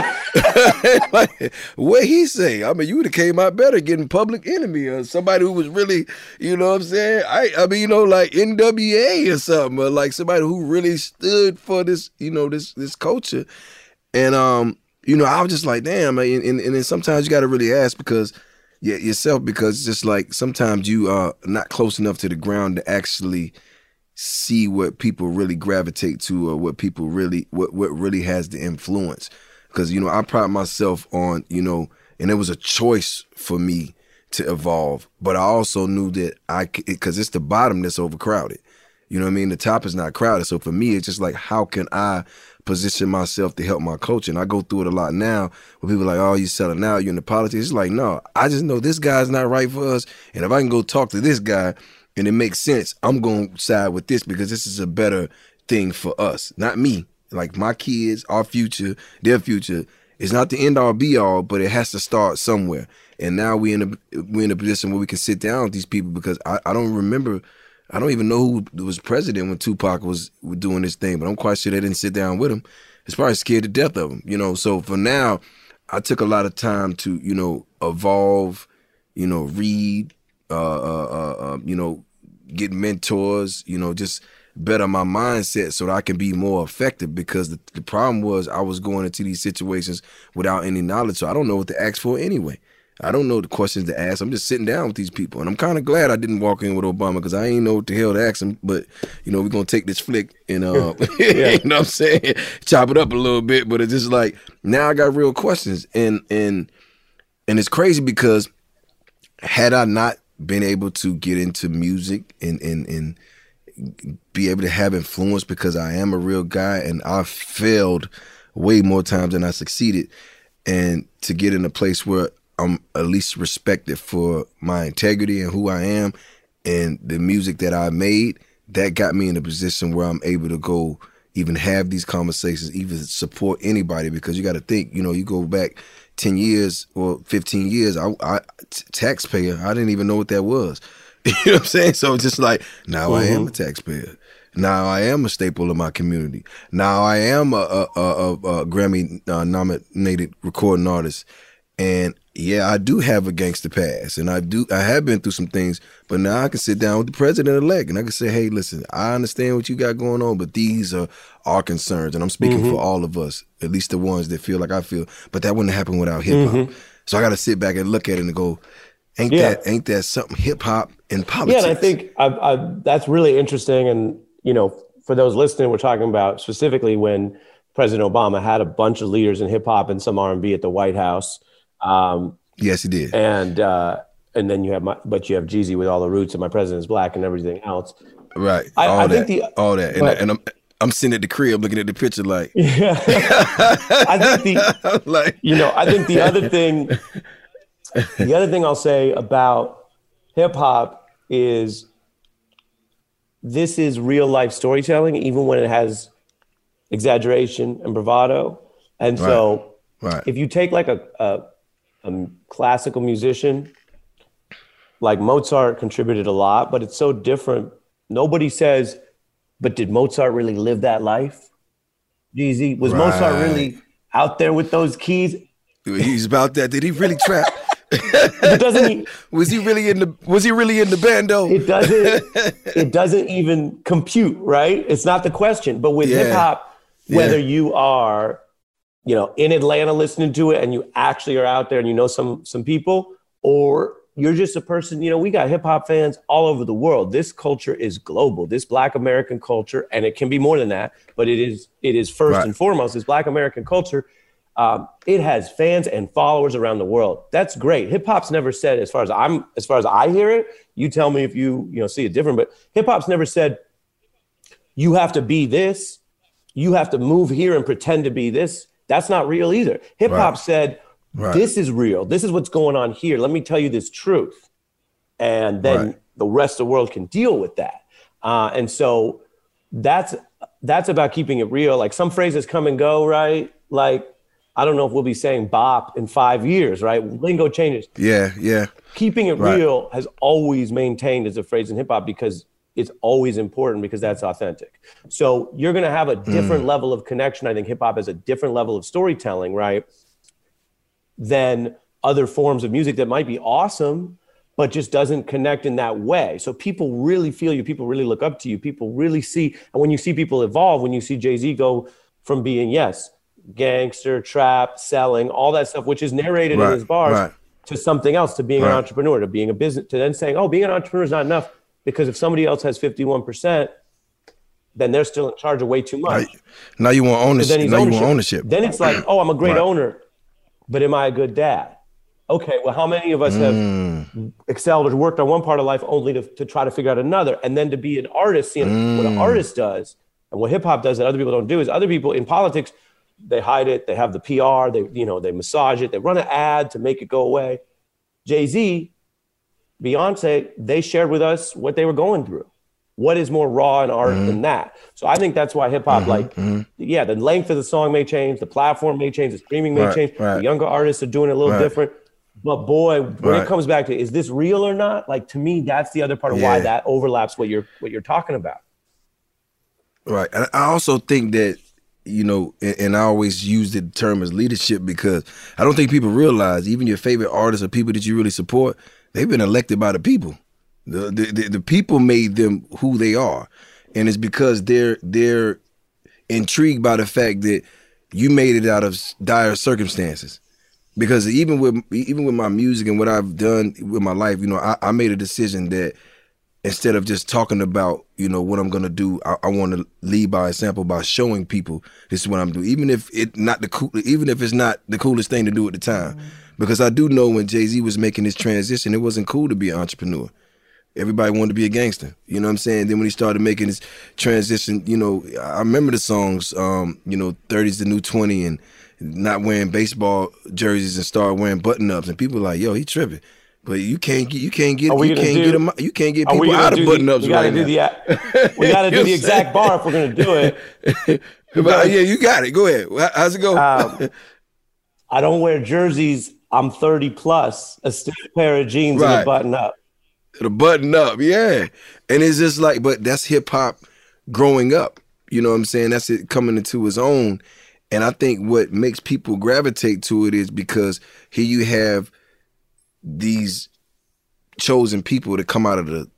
Like, what he say? I mean, you would have came out better getting Public Enemy or somebody who was really, you know what I'm saying? I I mean, you know, like N W A or something, or like somebody who really stood for this, you know, this this culture. And um, you know, I was just like, damn, and, and, and then sometimes you got to really ask because yeah, yourself, because it's just like sometimes you are not close enough to the ground to actually see what people really gravitate to or what people really, what, what really has the influence. Because, you know, I pride myself on, you know, and it was a choice for me to evolve. But I also knew that I, because it's the bottom that's overcrowded. You know what I mean? The top is not crowded. So for me, it's just like, how can I position myself to help my culture? And I go through it a lot now where people are like, oh, you selling out, you're in the politics. It's like, no, I just know this guy's not right for us. And if I can go talk to this guy and it makes sense, I'm going to side with this because this is a better thing for us, not me. Like my kids, our future, their future. It's not the end all be all, but it has to start somewhere. And now we in a we're in a position where we can sit down with these people because I, I don't remember, I don't even know who was president when Tupac was doing this thing, but I'm quite sure they didn't sit down with him. It's probably scared to death of him, you know. So for now, I took a lot of time to, you know, evolve, you know, read, uh, uh, uh, uh you know, get mentors, you know, just better my mindset so that I can be more effective because the, the problem was I was going into these situations without any knowledge, so I don't know what to ask for anyway. I don't know the questions to ask. I'm just sitting down with these people, and I'm kind of glad I didn't walk in with Obama because I ain't know what the hell to ask him, but, you know, we're going to take this flick and, uh, yeah. you know what I'm saying, chop it up a little bit, but it's just like, now I got real questions, and and and it's crazy because had I not been able to get into music and and and be able to have influence because I am a real guy and I failed way more times than I succeeded, and to get in a place where I'm at least respected for my integrity and who I am and the music that I made, that got me in a position where I'm able to go even have these conversations, even support anybody, because you got to think, you know, you go back ten years or fifteen years, I, I t- taxpayer, I didn't even know what that was. You know what I'm saying? So it's just like, now mm-hmm. I am a taxpayer. Now I am a staple of my community. Now I am a, a, a, a, a Grammy uh, nominated recording artist. And yeah, I do have a gangster past, and I do. I have been through some things, but now I can sit down with the president-elect, and I can say, "Hey, listen, I understand what you got going on, but these are our concerns." And I'm speaking mm-hmm. for all of us, at least the ones that feel like I feel. But that wouldn't happen without hip hop. Mm-hmm. So I got to sit back and look at it and go, "Ain't yeah. that ain't that something hip hop and politics?" Yeah, and I think I, I, that's really interesting. And you know, for those listening, we're talking about specifically when President Obama had a bunch of leaders in hip hop and some R and B at the White House. Um, yes, he did. And uh, and then you have my, but you have Jeezy with all the roots and My President's Black and everything else. Right. I, all I that. think the, all that. And, but, and I'm I'm sitting at the crib looking at the picture like. Yeah. I think the like you know I think the other thing the other thing I'll say about hip hop is this is real life storytelling, even when it has exaggeration and bravado. And right. so right. if you take like a, a a classical musician, like Mozart contributed a lot, but it's so different. Nobody says, but did Mozart really live that life? Jeezy, was right. Mozart really out there with those keys? He's about that. Did he really trap? It doesn't he, was he really in the was he really in the bando? It doesn't it doesn't even compute, right? It's not the question. But with yeah. hip hop, whether yeah. you are you know, in Atlanta listening to it and you actually are out there and you know some some people, or you're just a person, you know, we got hip hop fans all over the world. This culture is global, this Black American culture, and it can be more than that, but it is it is first right. and foremost, this Black American culture. Um, it has fans and followers around the world. That's great. Hip hop's never said, as far as I'm, as far as I hear it, you tell me if you, you know, see it different, but hip hop's never said, you have to be this, you have to move here and pretend to be this. That's not real either. Hip hop right. said, right. this is real. This is what's going on here. Let me tell you this truth. And then right. the rest of the world can deal with that. Uh, and so that's, that's about keeping it real. Like some phrases come and go, right? Like I don't know if we'll be saying bop in five years, right? Lingo changes. Yeah, yeah. Keeping it right. real has always maintained as a phrase in hip hop because it's always important because that's authentic. So you're going to have a different mm. level of connection. I think hip hop has a different level of storytelling, right? Than other forms of music that might be awesome, but just doesn't connect in that way. So people really feel you, people really look up to you, people really see, and when you see people evolve, when you see Jay-Z go from being, yes, gangster, trap, selling, all that stuff, which is narrated right, in his bars, right. to something else, to being right. an entrepreneur, to being a business, to then saying, oh, being an entrepreneur is not enough, because if somebody else has fifty-one percent, then they're still in charge of way too much. Now, now you want ownership. Now ownership. you want ownership. Then it's like, oh, I'm a great right. owner, but am I a good dad? Okay, well, how many of us have mm. excelled or worked on one part of life only to, to try to figure out another? And then to be an artist, seeing mm. what an artist does and what hip hop does that other people don't do is other people in politics, they hide it, they have the P R, they, you know, they massage it, they run an ad to make it go away. Jay-Z, Beyonce, they shared with us what they were going through. What is more raw in art mm. than that? So I think that's why hip hop, mm-hmm, like, mm-hmm. yeah, the length of the song may change, the platform may change, the streaming may right, change, right. the younger artists are doing it a little right. different. But boy, when right. it comes back to, is this real or not? Like, to me, that's the other part of yeah. why that overlaps what you're what you're talking about. Right. And I also think that, you know, and, and I always use the term as leadership because I don't think people realize even your favorite artists or people that you really support, they've been elected by the people. The the, the, the people made them who they are. And it's because they're they're intrigued by the fact that you made it out of dire circumstances. Because even with even with my music and what I've done with my life, you know, I, I made a decision that instead of just talking about, you know, what I'm gonna do, I, I want to lead by example by showing people this is what I'm doing, even if it not the cool, even if it's not the coolest thing to do at the time. Mm-hmm. Because I do know when Jay-Z was making this transition, it wasn't cool to be an entrepreneur. Everybody wanted to be a gangster, you know what I'm saying? Then when he started making this transition, you know, I remember the songs, um, you know, thirty's the new twenty and not wearing baseball jerseys and start wearing button-ups, and people are like, yo, he tripping. But you can't get you can't get you can't do, get them, you can't get people out of button-ups right now. Do the, we got to do the exact bar if we're gonna do it. But, yeah, you got it. Go ahead. How's it go? Um, I don't wear jerseys. I'm thirty plus. A stiff pair of jeans right. and a button-up. The button-up, yeah. And it's just like, but that's hip hop growing up. You know what I'm saying? That's it coming into its own. And I think what makes people gravitate to it is because here you have these chosen people that come out of the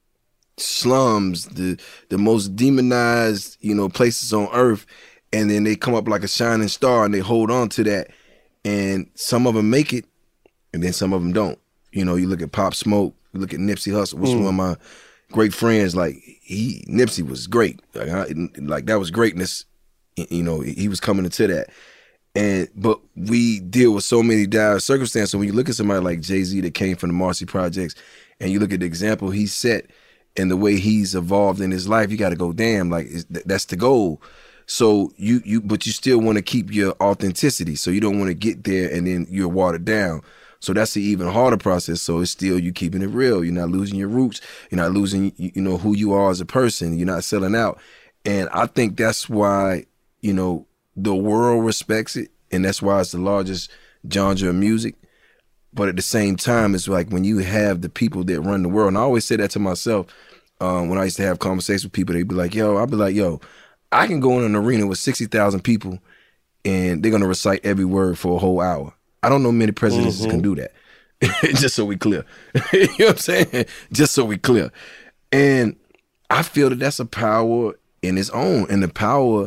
slums, the the most demonized, you know, places on earth, and then they come up like a shining star and they hold on to that. And some of them make it, and then some of them don't. You know, you look at Pop Smoke, you look at Nipsey Hussle, which mm. is one of my great friends. Like he, Nipsey was great. Like, I, like that was greatness. You know, he was coming into that. And but we deal with so many dire circumstances. When you look at somebody like Jay-Z that came from the Marcy Projects, and you look at the example he set and the way he's evolved in his life, you got to go, damn, like that's the goal. So you you, but you still want to keep your authenticity. So you don't want to get there and then you're watered down. So that's an even harder process. So it's still you keeping it real. You're not losing your roots. You're not losing, you know, who you are as a person. You're not selling out. And I think that's why, you know, the world respects it, and that's why it's the largest genre of music. But at the same time, it's like when you have the people that run the world, and I always say that to myself um, when I used to have conversations with people, they'd be like, yo, I'd be like, yo, I can go in an arena with sixty thousand people, and they're going to recite every word for a whole hour. I don't know many presidents mm-hmm. can do that. Just so we clear. You know what I'm saying? Just so we clear. And I feel that that's a power in its own, and the power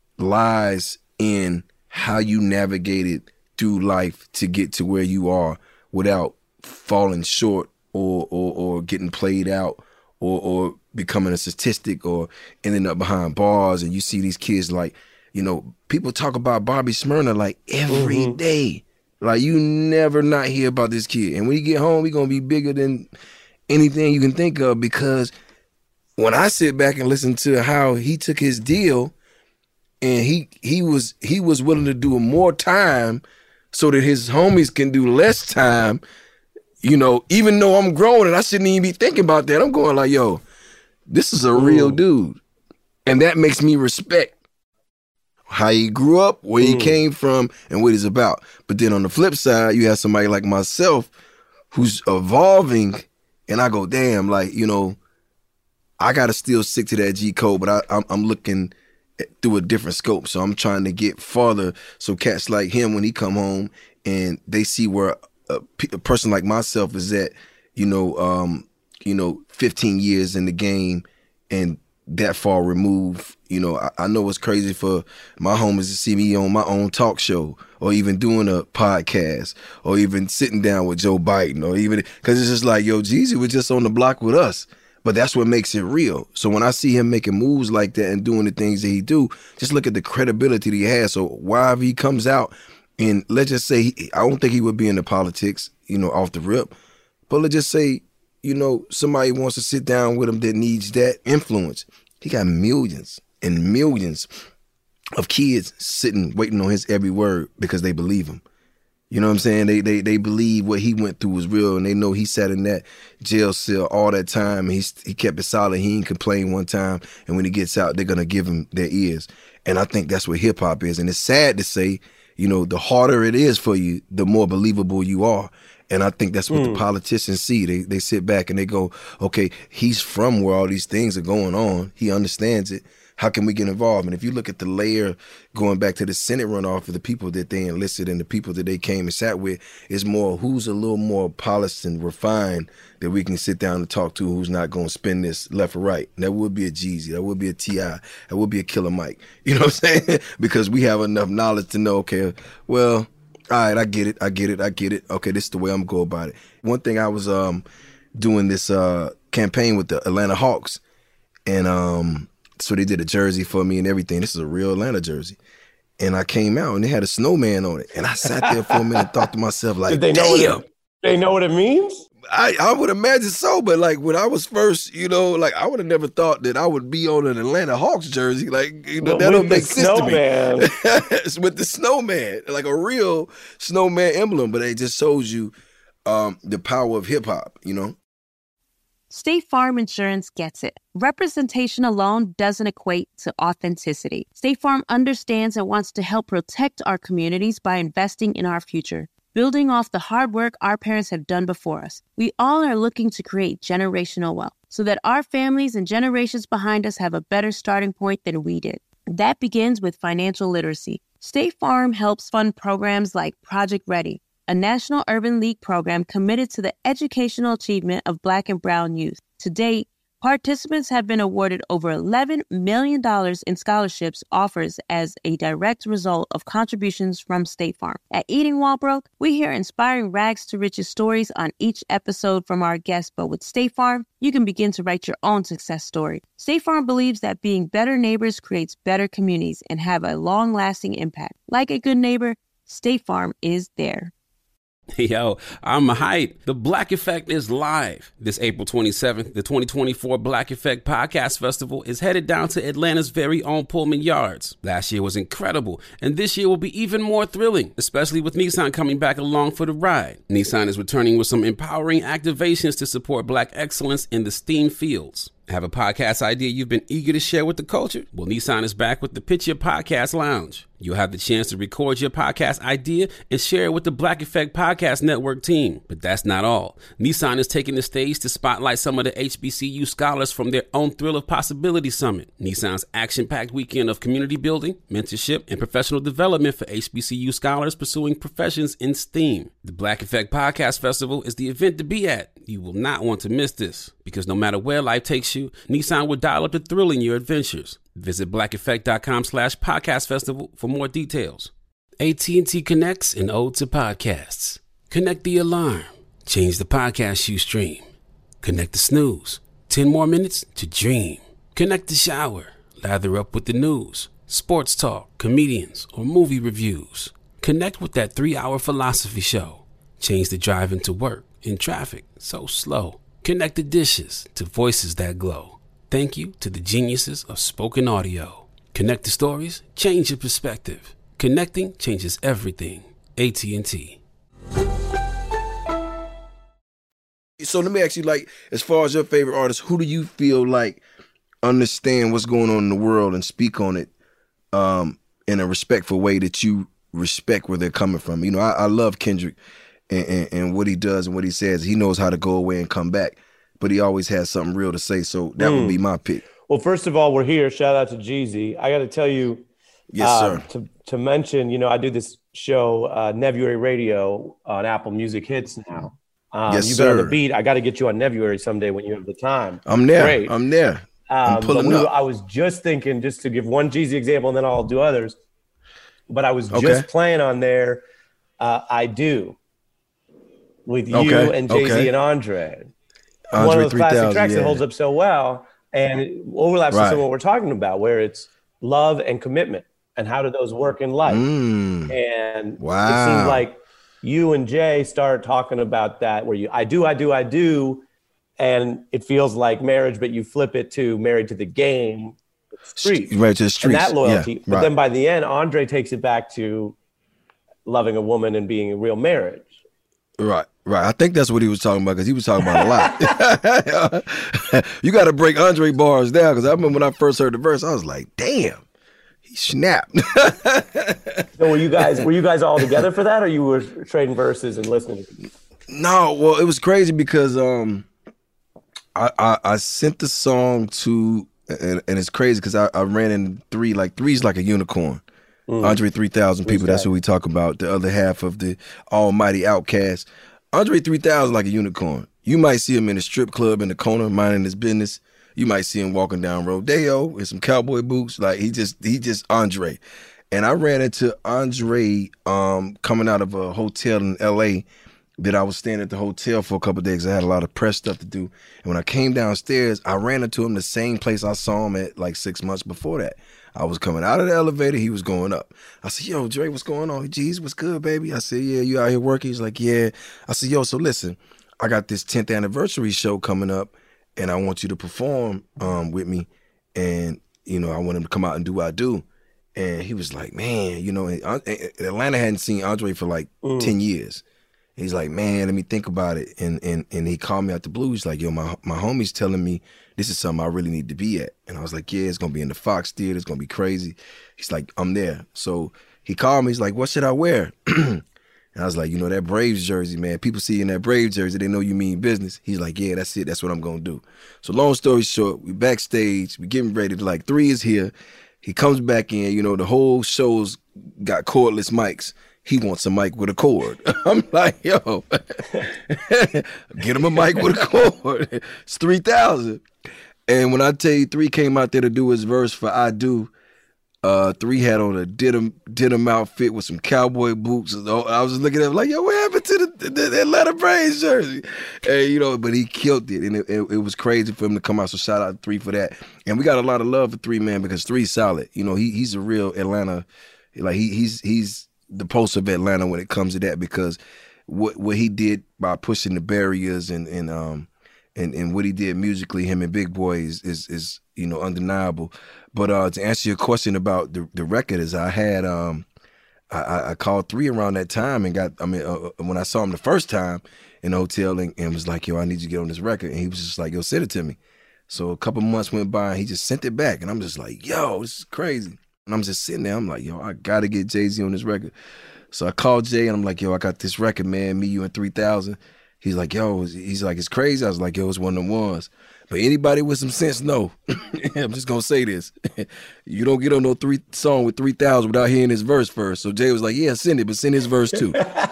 lies in how you navigated through life to get to where you are without falling short or or, or getting played out or, or becoming a statistic or ending up behind bars. And you see these kids like, you know, people talk about Bobby Smyrna like every mm-hmm. day. Like you never not hear about this kid. And when you get home, he's going to be bigger than anything you can think of, because when I sit back and listen to how he took his deal, and he he was he was willing to do more time so that his homies can do less time, you know, even though I'm grown and I shouldn't even be thinking about that. I'm going like, yo, this is a real dude. And that makes me respect how he grew up, where Mm. he came from, and what he's about. But then on the flip side, you have somebody like myself who's evolving, and I go, damn, like, you know, I got to still stick to that G code, but I, I'm, I'm looking through a different scope. So I'm trying to get farther. So cats like him, when he come home and they see where a, a person like myself is at, you know, um, you know, fifteen years in the game and that far removed, you know, I, I know it's crazy for my homies to see me on my own talk show or even doing a podcast or even sitting down with Joe Biden or even, cause it's just like, yo, Jeezy was just on the block with us. But that's what makes it real. So when I see him making moves like that and doing the things that he do, just look at the credibility that he has. So why if he comes out and let's just say, he, I don't think he would be into politics, you know, off the rip. But let's just say, you know, somebody wants to sit down with him that needs that influence. He got millions and millions of kids sitting, waiting on his every word because they believe him. You know what I'm saying? They they they believe what he went through was real, and they know he sat in that jail cell all that time, and he he kept it solid. He didn't complain one time, and when he gets out, they're gonna give him their ears. And I think that's what hip hop is. And it's sad to say, you know, the harder it is for you, the more believable you are. And I think that's what mm. the politicians see. They they sit back and they go, okay, he's from where all these things are going on. He understands it. How can we get involved? And if you look at the layer going back to the Senate runoff of the people that they enlisted and the people that they came and sat with, is more who's a little more polished and refined that we can sit down and talk to, who's not going to spin this left or right. And that would be a Jeezy. That would be a T I. That would be a Killer Mike. You know what I'm saying? Because we have enough knowledge to know, okay, well, all right, I get it. I get it. I get it. Okay, this is the way I'm going about it. One thing, I was um, doing this uh, campaign with the Atlanta Hawks, and um, so they did a jersey for me and everything. This is a real Atlanta jersey. And I came out and they had a snowman on it. And I sat there for a minute and thought to myself, like, Did they know damn. What it, they know what it means? I, I would imagine so, but like when I was first, you know, like I would have never thought that I would be on an Atlanta Hawks jersey. Like, you know, well, that don't make sense snowman. to me. It's with the snowman, like a real snowman emblem, but it just shows you um, the power of hip hop, you know? State Farm Insurance gets it. Representation alone doesn't equate to authenticity. State Farm understands and wants to help protect our communities by investing in our future, building off the hard work our parents have done before us. We all are looking to create generational wealth so that our families and generations behind us have a better starting point than we did. That begins with financial literacy. State Farm helps fund programs like Project Ready, a National Urban League program committed to the educational achievement of Black and Brown youth. To date, participants have been awarded over eleven million dollars in scholarships offers as a direct result of contributions from State Farm. At Eating While Broke, we hear inspiring rags to riches stories on each episode from our guests, but with State Farm, you can begin to write your own success story. State Farm believes that being better neighbors creates better communities and have a long-lasting impact. Like a good neighbor, State Farm is there. Yo, I'm hyped. The Black Effect is live. This April twenty-seventh, the twenty twenty-four Black Effect Podcast Festival is headed down to Atlanta's very own Pullman Yards. Last year was incredible, and this year will be even more thrilling, especially with Nissan coming back along for the ride. Nissan is returning with some empowering activations to support Black excellence in the STEAM fields. Have a podcast idea you've been eager to share with the culture? Well, Nissan is back with the Pitch Your Podcast Lounge. You'll have the chance to record your podcast idea and share it with the Black Effect Podcast Network team. But that's not all. Nissan is taking the stage to spotlight some of the H B C U scholars from their own Thrill of Possibility Summit, Nissan's action-packed weekend of community building, mentorship, and professional development for H B C U scholars pursuing professions in STEAM. The Black Effect Podcast Festival is the event to be at. You will not want to miss this, because no matter where life takes you, Nissan will dial up the thrill in your adventures. Visit blackeffect.com slash podcast festival for more details. A T and T connects an ode to podcasts. Connect the alarm. Change the podcast you stream. Connect the snooze. Ten more minutes to dream. Connect the shower. Lather up with the news, sports talk, comedians, or movie reviews. Connect with that three-hour philosophy show. Change the drive into work in traffic so slow. Connect the dishes to voices that glow. Thank you to the geniuses of spoken audio. Connect the stories, change your perspective. Connecting changes everything. A T and T. So let me ask you, like, as far as your favorite artists, who do you feel like understand what's going on in the world and speak on it um, in a respectful way that you respect where they're coming from. You know, I, I love Kendrick and, and, and what he does and what he says. He knows how to go away and come back, but he always has something real to say. So that mm. would be my pick. Well, first of all, we're here. Shout out to Jeezy. I got to tell you, yes, uh, sir. To, to mention, you know, I do this show, uh, Nevuary Radio on Apple Music Hits now. Um, yes, you've sir. been on the beat. I got to get you on Nevuary someday when you have the time. I'm there. Great. I'm there. I'm Um, pulling but we, up. I was just thinking, just to give one Jeezy example, and then I'll do others. But I was Okay. just playing on there. Uh, I do with you Okay, and Jay Z okay. and Andre. Andre One of those classic 3000, tracks yeah. that holds up so well, and it overlaps with Right. some of what we're talking about, where it's love and commitment, and how do those work in life? Mm. And it Wow. seems like you and Jay started talking about that, where you I do, I do, I do. And it feels like marriage, but you flip it to married to the game, the street, Right to the streets. and that loyalty. Yeah, but right. then by the end, Andre takes it back to loving a woman and being a real marriage. Right, right. I think that's what he was talking about because he was talking about a lot. You got to break Andre bars down because I remember when I first heard the verse, I was like, damn, he snapped. So were you guys were you guys all together for that, or you were trading verses and listening? No, well, it was crazy because um, I, I I sent the song to, and, and it's crazy because I, I ran in three, like three's like a unicorn. Mm. Andre three thousand people, that's what we talk about. The other half of the almighty outcast. Andre three thousand like a unicorn. You might see him in a strip club in the corner minding his business. You might see him walking down Rodeo in some cowboy boots. Like he just, he just Andre. And I ran into Andre um, coming out of a hotel in L A that I was staying at the hotel for a couple of days. I had a lot of press stuff to do. And when I came downstairs, I ran into him the same place I saw him at like six months before that. I was coming out of the elevator. He was going up. I said, yo, Dre, what's going on? Geez, what's good, baby? I said, yeah, you out here working? He's like, yeah. I said, yo, so listen, I got this tenth anniversary show coming up, and I want you to perform um, with me. And, you know, I want him to come out and do what I do. And he was like, man, you know, and, and Atlanta hadn't seen Andre for like mm. ten years. He's like, man, let me think about it. And and and he called me out the blue. He's like, yo, my my homie's telling me this is something I really need to be at. And I was like, yeah, it's going to be in the Fox Theater. It's going to be crazy. He's like, I'm there. So he called me. He's like, what should I wear? And I was like, you know, that Braves jersey, man. People see you in that Braves jersey, they know you mean business. He's like, yeah, that's it. That's what I'm going to do. So long story short, we backstage. We getting ready to, like, three is here. He comes back in. You know, the whole show's got cordless mics. He wants a mic with a cord. I'm like, yo, get him a mic with a cord. It's three thousand. And when I tell you, Three came out there to do his verse for I Do, uh, Three had on a denim, denim outfit with some cowboy boots. I was just looking at him like, yo, what happened to the, the, the Atlanta Braves jersey? And, you know, but he killed it. And it, it, it was crazy for him to come out. So shout out to Three for that. And we got a lot of love for Three, man, because Three's solid. You know, he he's a real Atlanta, like he he's he's the pulse of Atlanta when it comes to that, because what what he did by pushing the barriers and and um and, and what he did musically, him and Big Boy is is, is you know undeniable. But uh, to answer your question about the the record, is I had um I, I called Three around that time and got I mean uh, when I saw him the first time in the hotel and, and was like, yo, I need you to get on this record, and he was just like, yo, send it to me. So a couple months went by and he just sent it back, and I'm just like, yo, this is crazy. And I'm just sitting there, I'm like, yo, I gotta get Jay-Z on this record. So I called Jay and I'm like, yo, I got this record, man, me, you, and three thousand. He's like, yo, he's like, it's crazy. I was like, yo, it's one of them ones. But anybody with some sense, no. I'm just gonna say this. You don't get on no three song with three thousand without hearing his verse first. So Jay was like, yeah, send it, but send his verse too.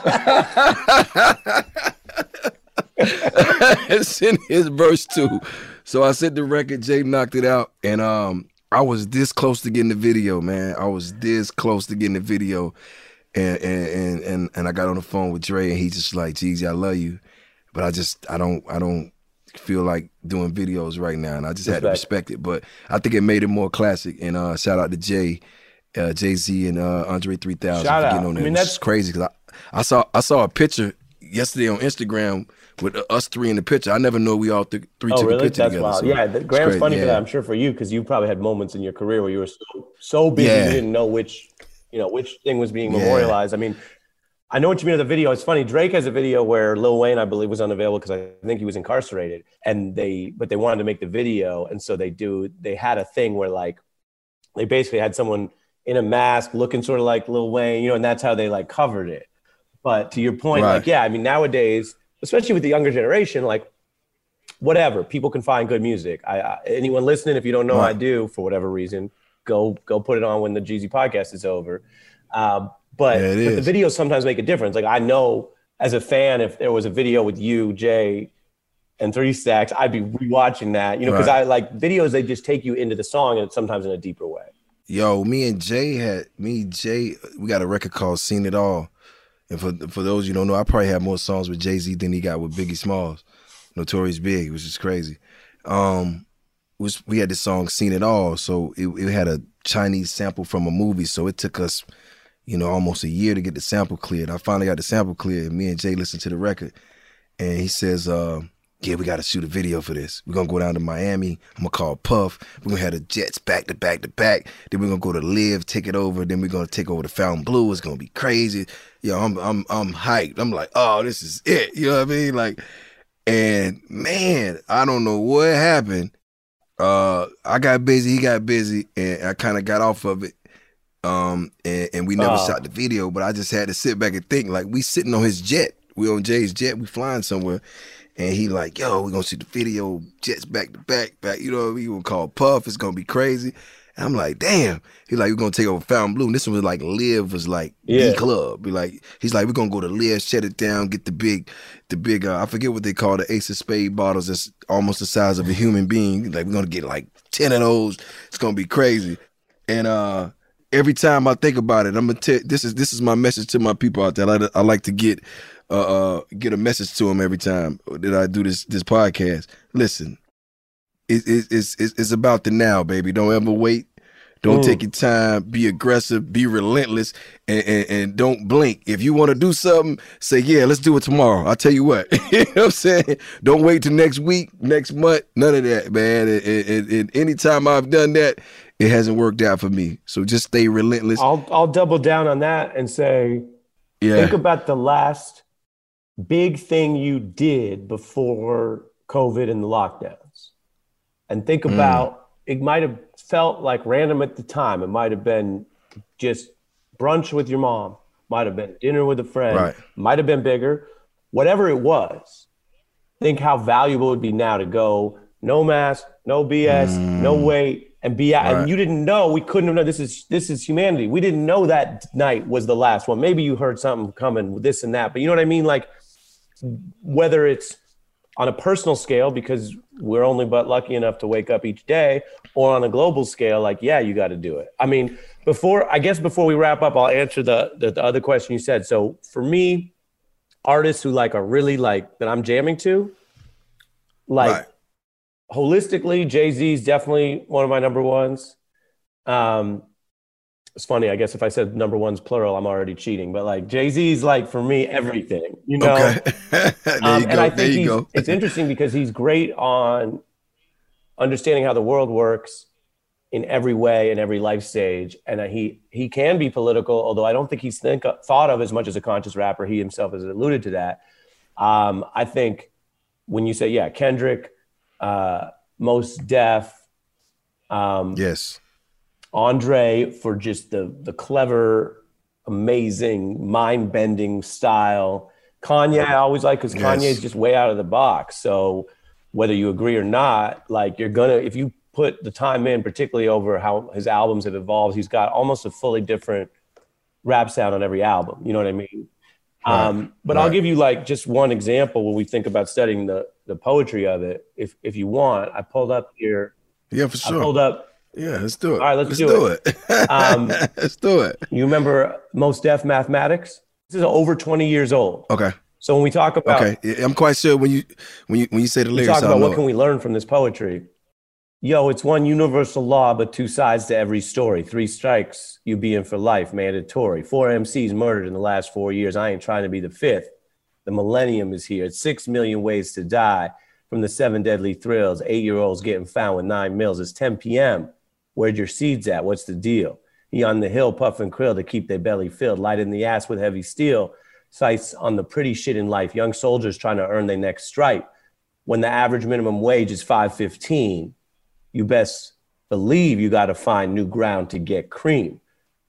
Send his verse too. So I sent the record, Jay knocked it out, and um, I was this close to getting the video, man. I was this close to getting the video. And and and and I got on the phone with Dre, and he just like, Jeezy, I love you, but I just I don't I don't feel like doing videos right now, and I just respect. had to respect it. But I think it made it more classic. And uh, shout out to Jay, uh, Jay-Z, and uh, Andre three thousand shout for out. getting on there. I mean, that's crazy because I, I saw I saw a picture yesterday on Instagram with us three in the picture. I never know we all th- three oh, took really? a picture That's together. Wild. So yeah, the, Graham's funny yeah. for that. I'm sure for you, because you probably had moments in your career where you were so so busy yeah. you didn't know which you know which thing was being Yeah. memorialized. I mean. I know what you mean with the video. It's funny. Drake has a video where Lil Wayne, I believe, was unavailable because I think he was incarcerated, and they, but they wanted to make the video, and so they do. They had a thing where like, they basically had someone in a mask, looking sort of like Lil Wayne, you know, and that's how they like covered it. But to your point, Right. like, yeah, I mean, nowadays, especially with the younger generation, like, whatever, people can find good music. I, I anyone listening, if you don't know, Right. I do for whatever reason, go go put it on when the Jeezy podcast is over. Um, but, Yeah, it but is. the videos sometimes make a difference. Like I know as a fan, if there was a video with you, Jay, and Three Stacks, I'd be rewatching that, you know, because Right. I like videos, they just take you into the song and sometimes in a deeper way. Yo, me and Jay had me, Jay, we got a record called Seen It All. And for for those you don't know, I probably have more songs with Jay-Z than he got with Biggie Smalls. Notorious Big, which is crazy. Um was we had this song Seen It All. So it, it had a Chinese sample from a movie. So it took us, you know, almost a year to get the sample cleared. I finally got the sample cleared, and me and Jay listened to the record. And he says, uh, yeah, we got to shoot a video for this. We're going to go down to Miami. I'm going to call Puff. We're going to have the Jets back to back to back. Then we're going to go to Live, take it over. Then we're going to take over the Fountain Blue. It's going to be crazy. Yo, I'm I'm I'm hyped. I'm like, oh, this is it. You know what I mean? Like, and man, I don't know what happened. Uh, I got busy. He got busy. And I kind of got off of it. Um, and, and we never Oh. shot the video, but I just had to sit back and think, like, we sitting on his jet. We on Jay's jet. We flying somewhere. And he like, yo, we gonna see the video, Jets back to back, back. You know what I mean? We gonna call Puff. It's gonna be crazy. And I'm like, damn. He like, we're gonna take over Fountain Blue. And this one was like, Live was like Yeah. the club. Be like, he's like, we're gonna go to Live, shut it down, get the big, the big. Uh, I forget what they call the Ace of Spade bottles. That's almost the size of a human being. Like, we're gonna get like ten of those. It's gonna be crazy. And uh, every time I think about it, I'm gonna tell. This is this is my message to my people out there. I, I like to get. Uh, uh, get a message to him every time that I do this this podcast. Listen, it, it, it's it's it's about the now, baby. Don't ever wait. Don't Mm. take your time. Be aggressive. Be relentless, and, and, and don't blink. If you want to do something, say yeah. Let's do it tomorrow. I'll tell you what. You know what I'm saying? Don't wait till next week, next month. None of that, man. And, and, and anytime I've done that, it hasn't worked out for me. So just stay relentless. I'll I'll double down on that and say, yeah. think about the last big thing you did before COVID and the lockdowns. And think about, it might have felt like random at the time. It might have been just brunch with your mom, might have been dinner with a friend, Right. might have been bigger. Whatever it was, think how valuable it would be now to go, no mask, no B S, no wait, and be out. Right. And you didn't know, we couldn't have known, this is this is humanity. We didn't know that night was the last one. Maybe you heard something coming, this and that, but you know what I mean? Like, whether it's on a personal scale, because we're only but lucky enough to wake up each day, or on a global scale, like, yeah, you got to do it. I mean, before, I guess before we wrap up, I'll answer the, the, the other question you said. So for me, artists who like are really like, that I'm jamming to, like Right. holistically, Jay-Z is definitely one of my number ones. Um, It's funny, I guess if I said number one's plural, I'm already cheating. But like Jay-Z's like for me everything, you know. Okay. there Um, you and go. I There think you he's, go. it's interesting because he's great on understanding how the world works in every way, in every life stage. And uh, he he can be political, although I don't think he's think, thought of as much as a conscious rapper. He himself has alluded to that. Um, I think when you say, yeah, Kendrick, uh, Mos Def, um, Yes. Andre for just the the clever, amazing, mind-bending style. Kanye, I always like because Yes. Kanye's just way out of the box. So whether you agree or not, like you're gonna, if you put the time in, particularly over how his albums have evolved, he's got almost a fully different rap sound on every album. You know what I mean? Right. Um, but I'll Right. give you like just one example when we think about studying the the poetry of it. If if you want, I pulled up here. Yeah, for I sure. pulled up. Yeah, let's do it. All right, let's do do it. Um, let's do it. You remember Mos Def Mathematics? This is over twenty years old. Okay. So when we talk about, Okay. Yeah, I'm quite sure when you when you when you say the we lyrics, talk I about know what can it. we learn from this poetry? Yo, it's one universal law, but two sides to every story. Three strikes, you be in for life, mandatory. Four M Cs murdered in the last four years. I ain't trying to be the fifth. The millennium is here. It's six million ways to die from the seven deadly thrills. Eight-year-olds getting found with nine mils. It's ten p.m. Where'd your seeds at? What's the deal? He on the hill puffing krill to keep their belly filled. Light in the ass with heavy steel. Sights on the pretty shit in life. Young soldiers trying to earn their next stripe. When the average minimum wage is five fifteen, you best believe you got to find new ground to get cream.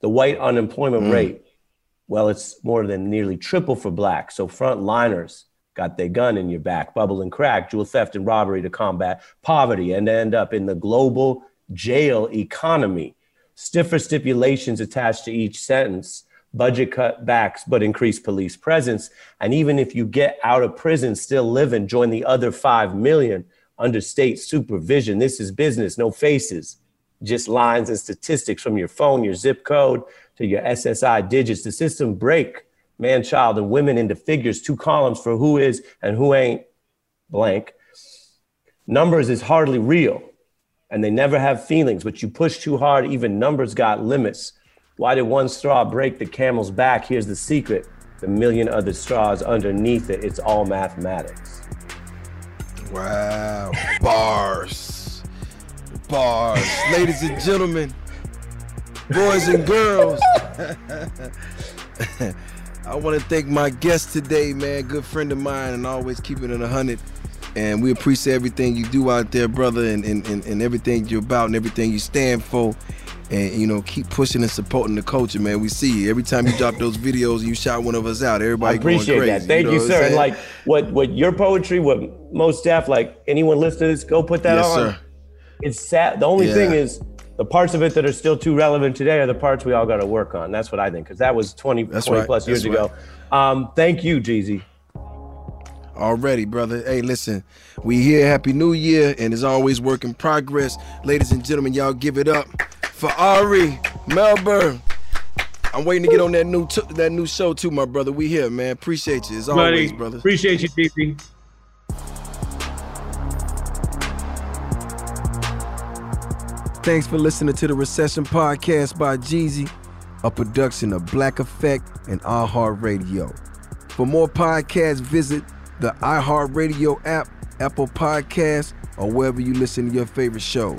The white unemployment Mm. rate, well, it's more than nearly triple for black. So frontliners got their gun in your back, bubble and crack, jewel theft and robbery to combat poverty and end up in the global jail economy. Stiffer stipulations attached to each sentence, budget cutbacks, but increased police presence. And even if you get out of prison, still living, join the other five million under state supervision. This is business, no faces, just lines and statistics from your phone, your zip code to your S S I digits. The system break man, child, and women into figures, two columns for who is and who ain't blank. Numbers is hardly real, and they never have feelings, but you push too hard, even numbers got limits. Why did one straw break the camel's back? Here's the secret. The million other straws underneath it, it's all mathematics. Wow. Bars. Bars. Ladies and gentlemen, boys and girls. I want to thank my guest today, man. Good friend of mine and always keeping it a hundred. And we appreciate everything you do out there, brother, and, and, and, and everything you're about and everything you stand for. And, you know, keep pushing and supporting the culture, man. We see you. Every time you drop those videos, you shout one of us out. Everybody I appreciate going crazy. that. Thank you, you, know sir. And what like what, what your poetry, what most staff, like anyone listening to this, go put that yes, on. Sir. It's sad. The only Yeah. thing is the parts of it that are still too relevant today are the parts we all got to work on. That's what I think, because that was twenty, That's twenty right. plus years That's ago. Um, thank you, Jeezy. Already, brother. Hey, listen, we here. Happy New Year, and as always, work in progress. Ladies and gentlemen, y'all give it up for Ari Melbourne. I'm waiting to get on that new t- that new show too, my brother. We here, man. Appreciate you as always, Buddy, brother. Appreciate you, Jeezy. Thanks for listening to the Recession Podcast by Jeezy, a production of Black Effect and iHeartRadio. For more podcasts, visit the iHeartRadio app, Apple Podcasts, or wherever you listen to your favorite shows.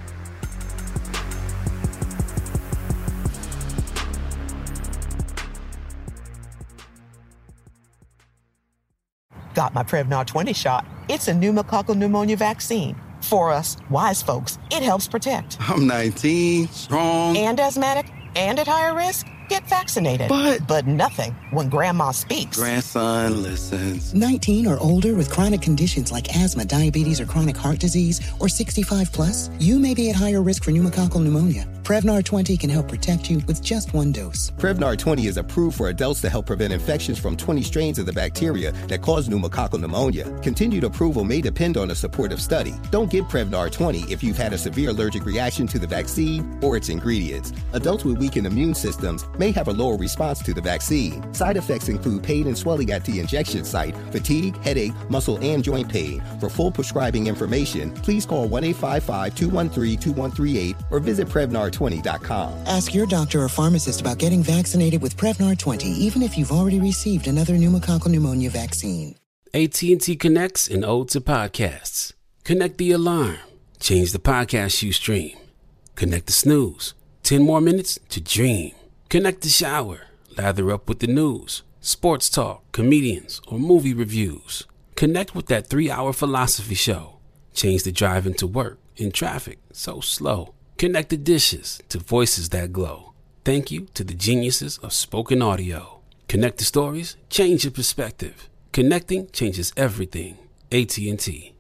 Got my Prevnar twenty shot. It's a pneumococcal pneumonia vaccine. For us, wise folks, it helps protect. I'm nineteen, strong. And asthmatic, and at higher risk? Get vaccinated. But- But nothing when grandma speaks. Grandson listens. nineteen or older with chronic conditions like asthma, diabetes, or chronic heart disease, or sixty-five plus, you may be at higher risk for pneumococcal pneumonia. Prevnar twenty can help protect you with just one dose. Prevnar twenty is approved for adults to help prevent infections from twenty strains of the bacteria that cause pneumococcal pneumonia. Continued approval may depend on a supportive study. Don't get Prevnar twenty if you've had a severe allergic reaction to the vaccine or its ingredients. Adults with weakened immune systems may have a lower response to the vaccine. Side effects include pain and swelling at the injection site, fatigue, headache, muscle, and joint pain. For full prescribing information, please call one eight five five, two one three, two one three eight or visit Prevnar twenty dot com. Ask your doctor or pharmacist about getting vaccinated with Prevnar twenty, even if you've already received another pneumococcal pneumonia vaccine. A T and T connects an ode to podcasts. Connect the alarm. Change the podcast you stream. Connect the snooze. Ten more minutes to dream. Connect the shower. Lather up with the news, sports talk, comedians, or movie reviews. Connect with that three-hour philosophy show. Change the drive into work in traffic so slow. Connect the dishes to voices that glow. Thank you to the geniuses of spoken audio. Connect the stories, change your perspective. Connecting changes everything. A T and T.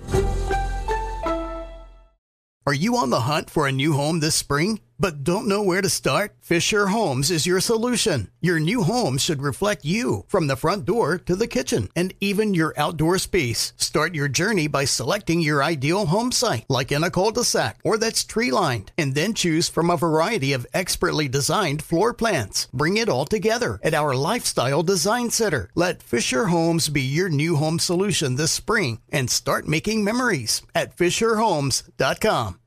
Are you on the hunt for a new home this spring, but don't know where to start? Fisher Homes is your solution. Your new home should reflect you, from the front door to the kitchen, and even your outdoor space. Start your journey by selecting your ideal home site, like in a cul-de-sac or that's tree-lined, and then choose from a variety of expertly designed floor plans. Bring it all together at our Lifestyle Design Center. Let Fisher Homes be your new home solution this spring and start making memories at fisher homes dot com.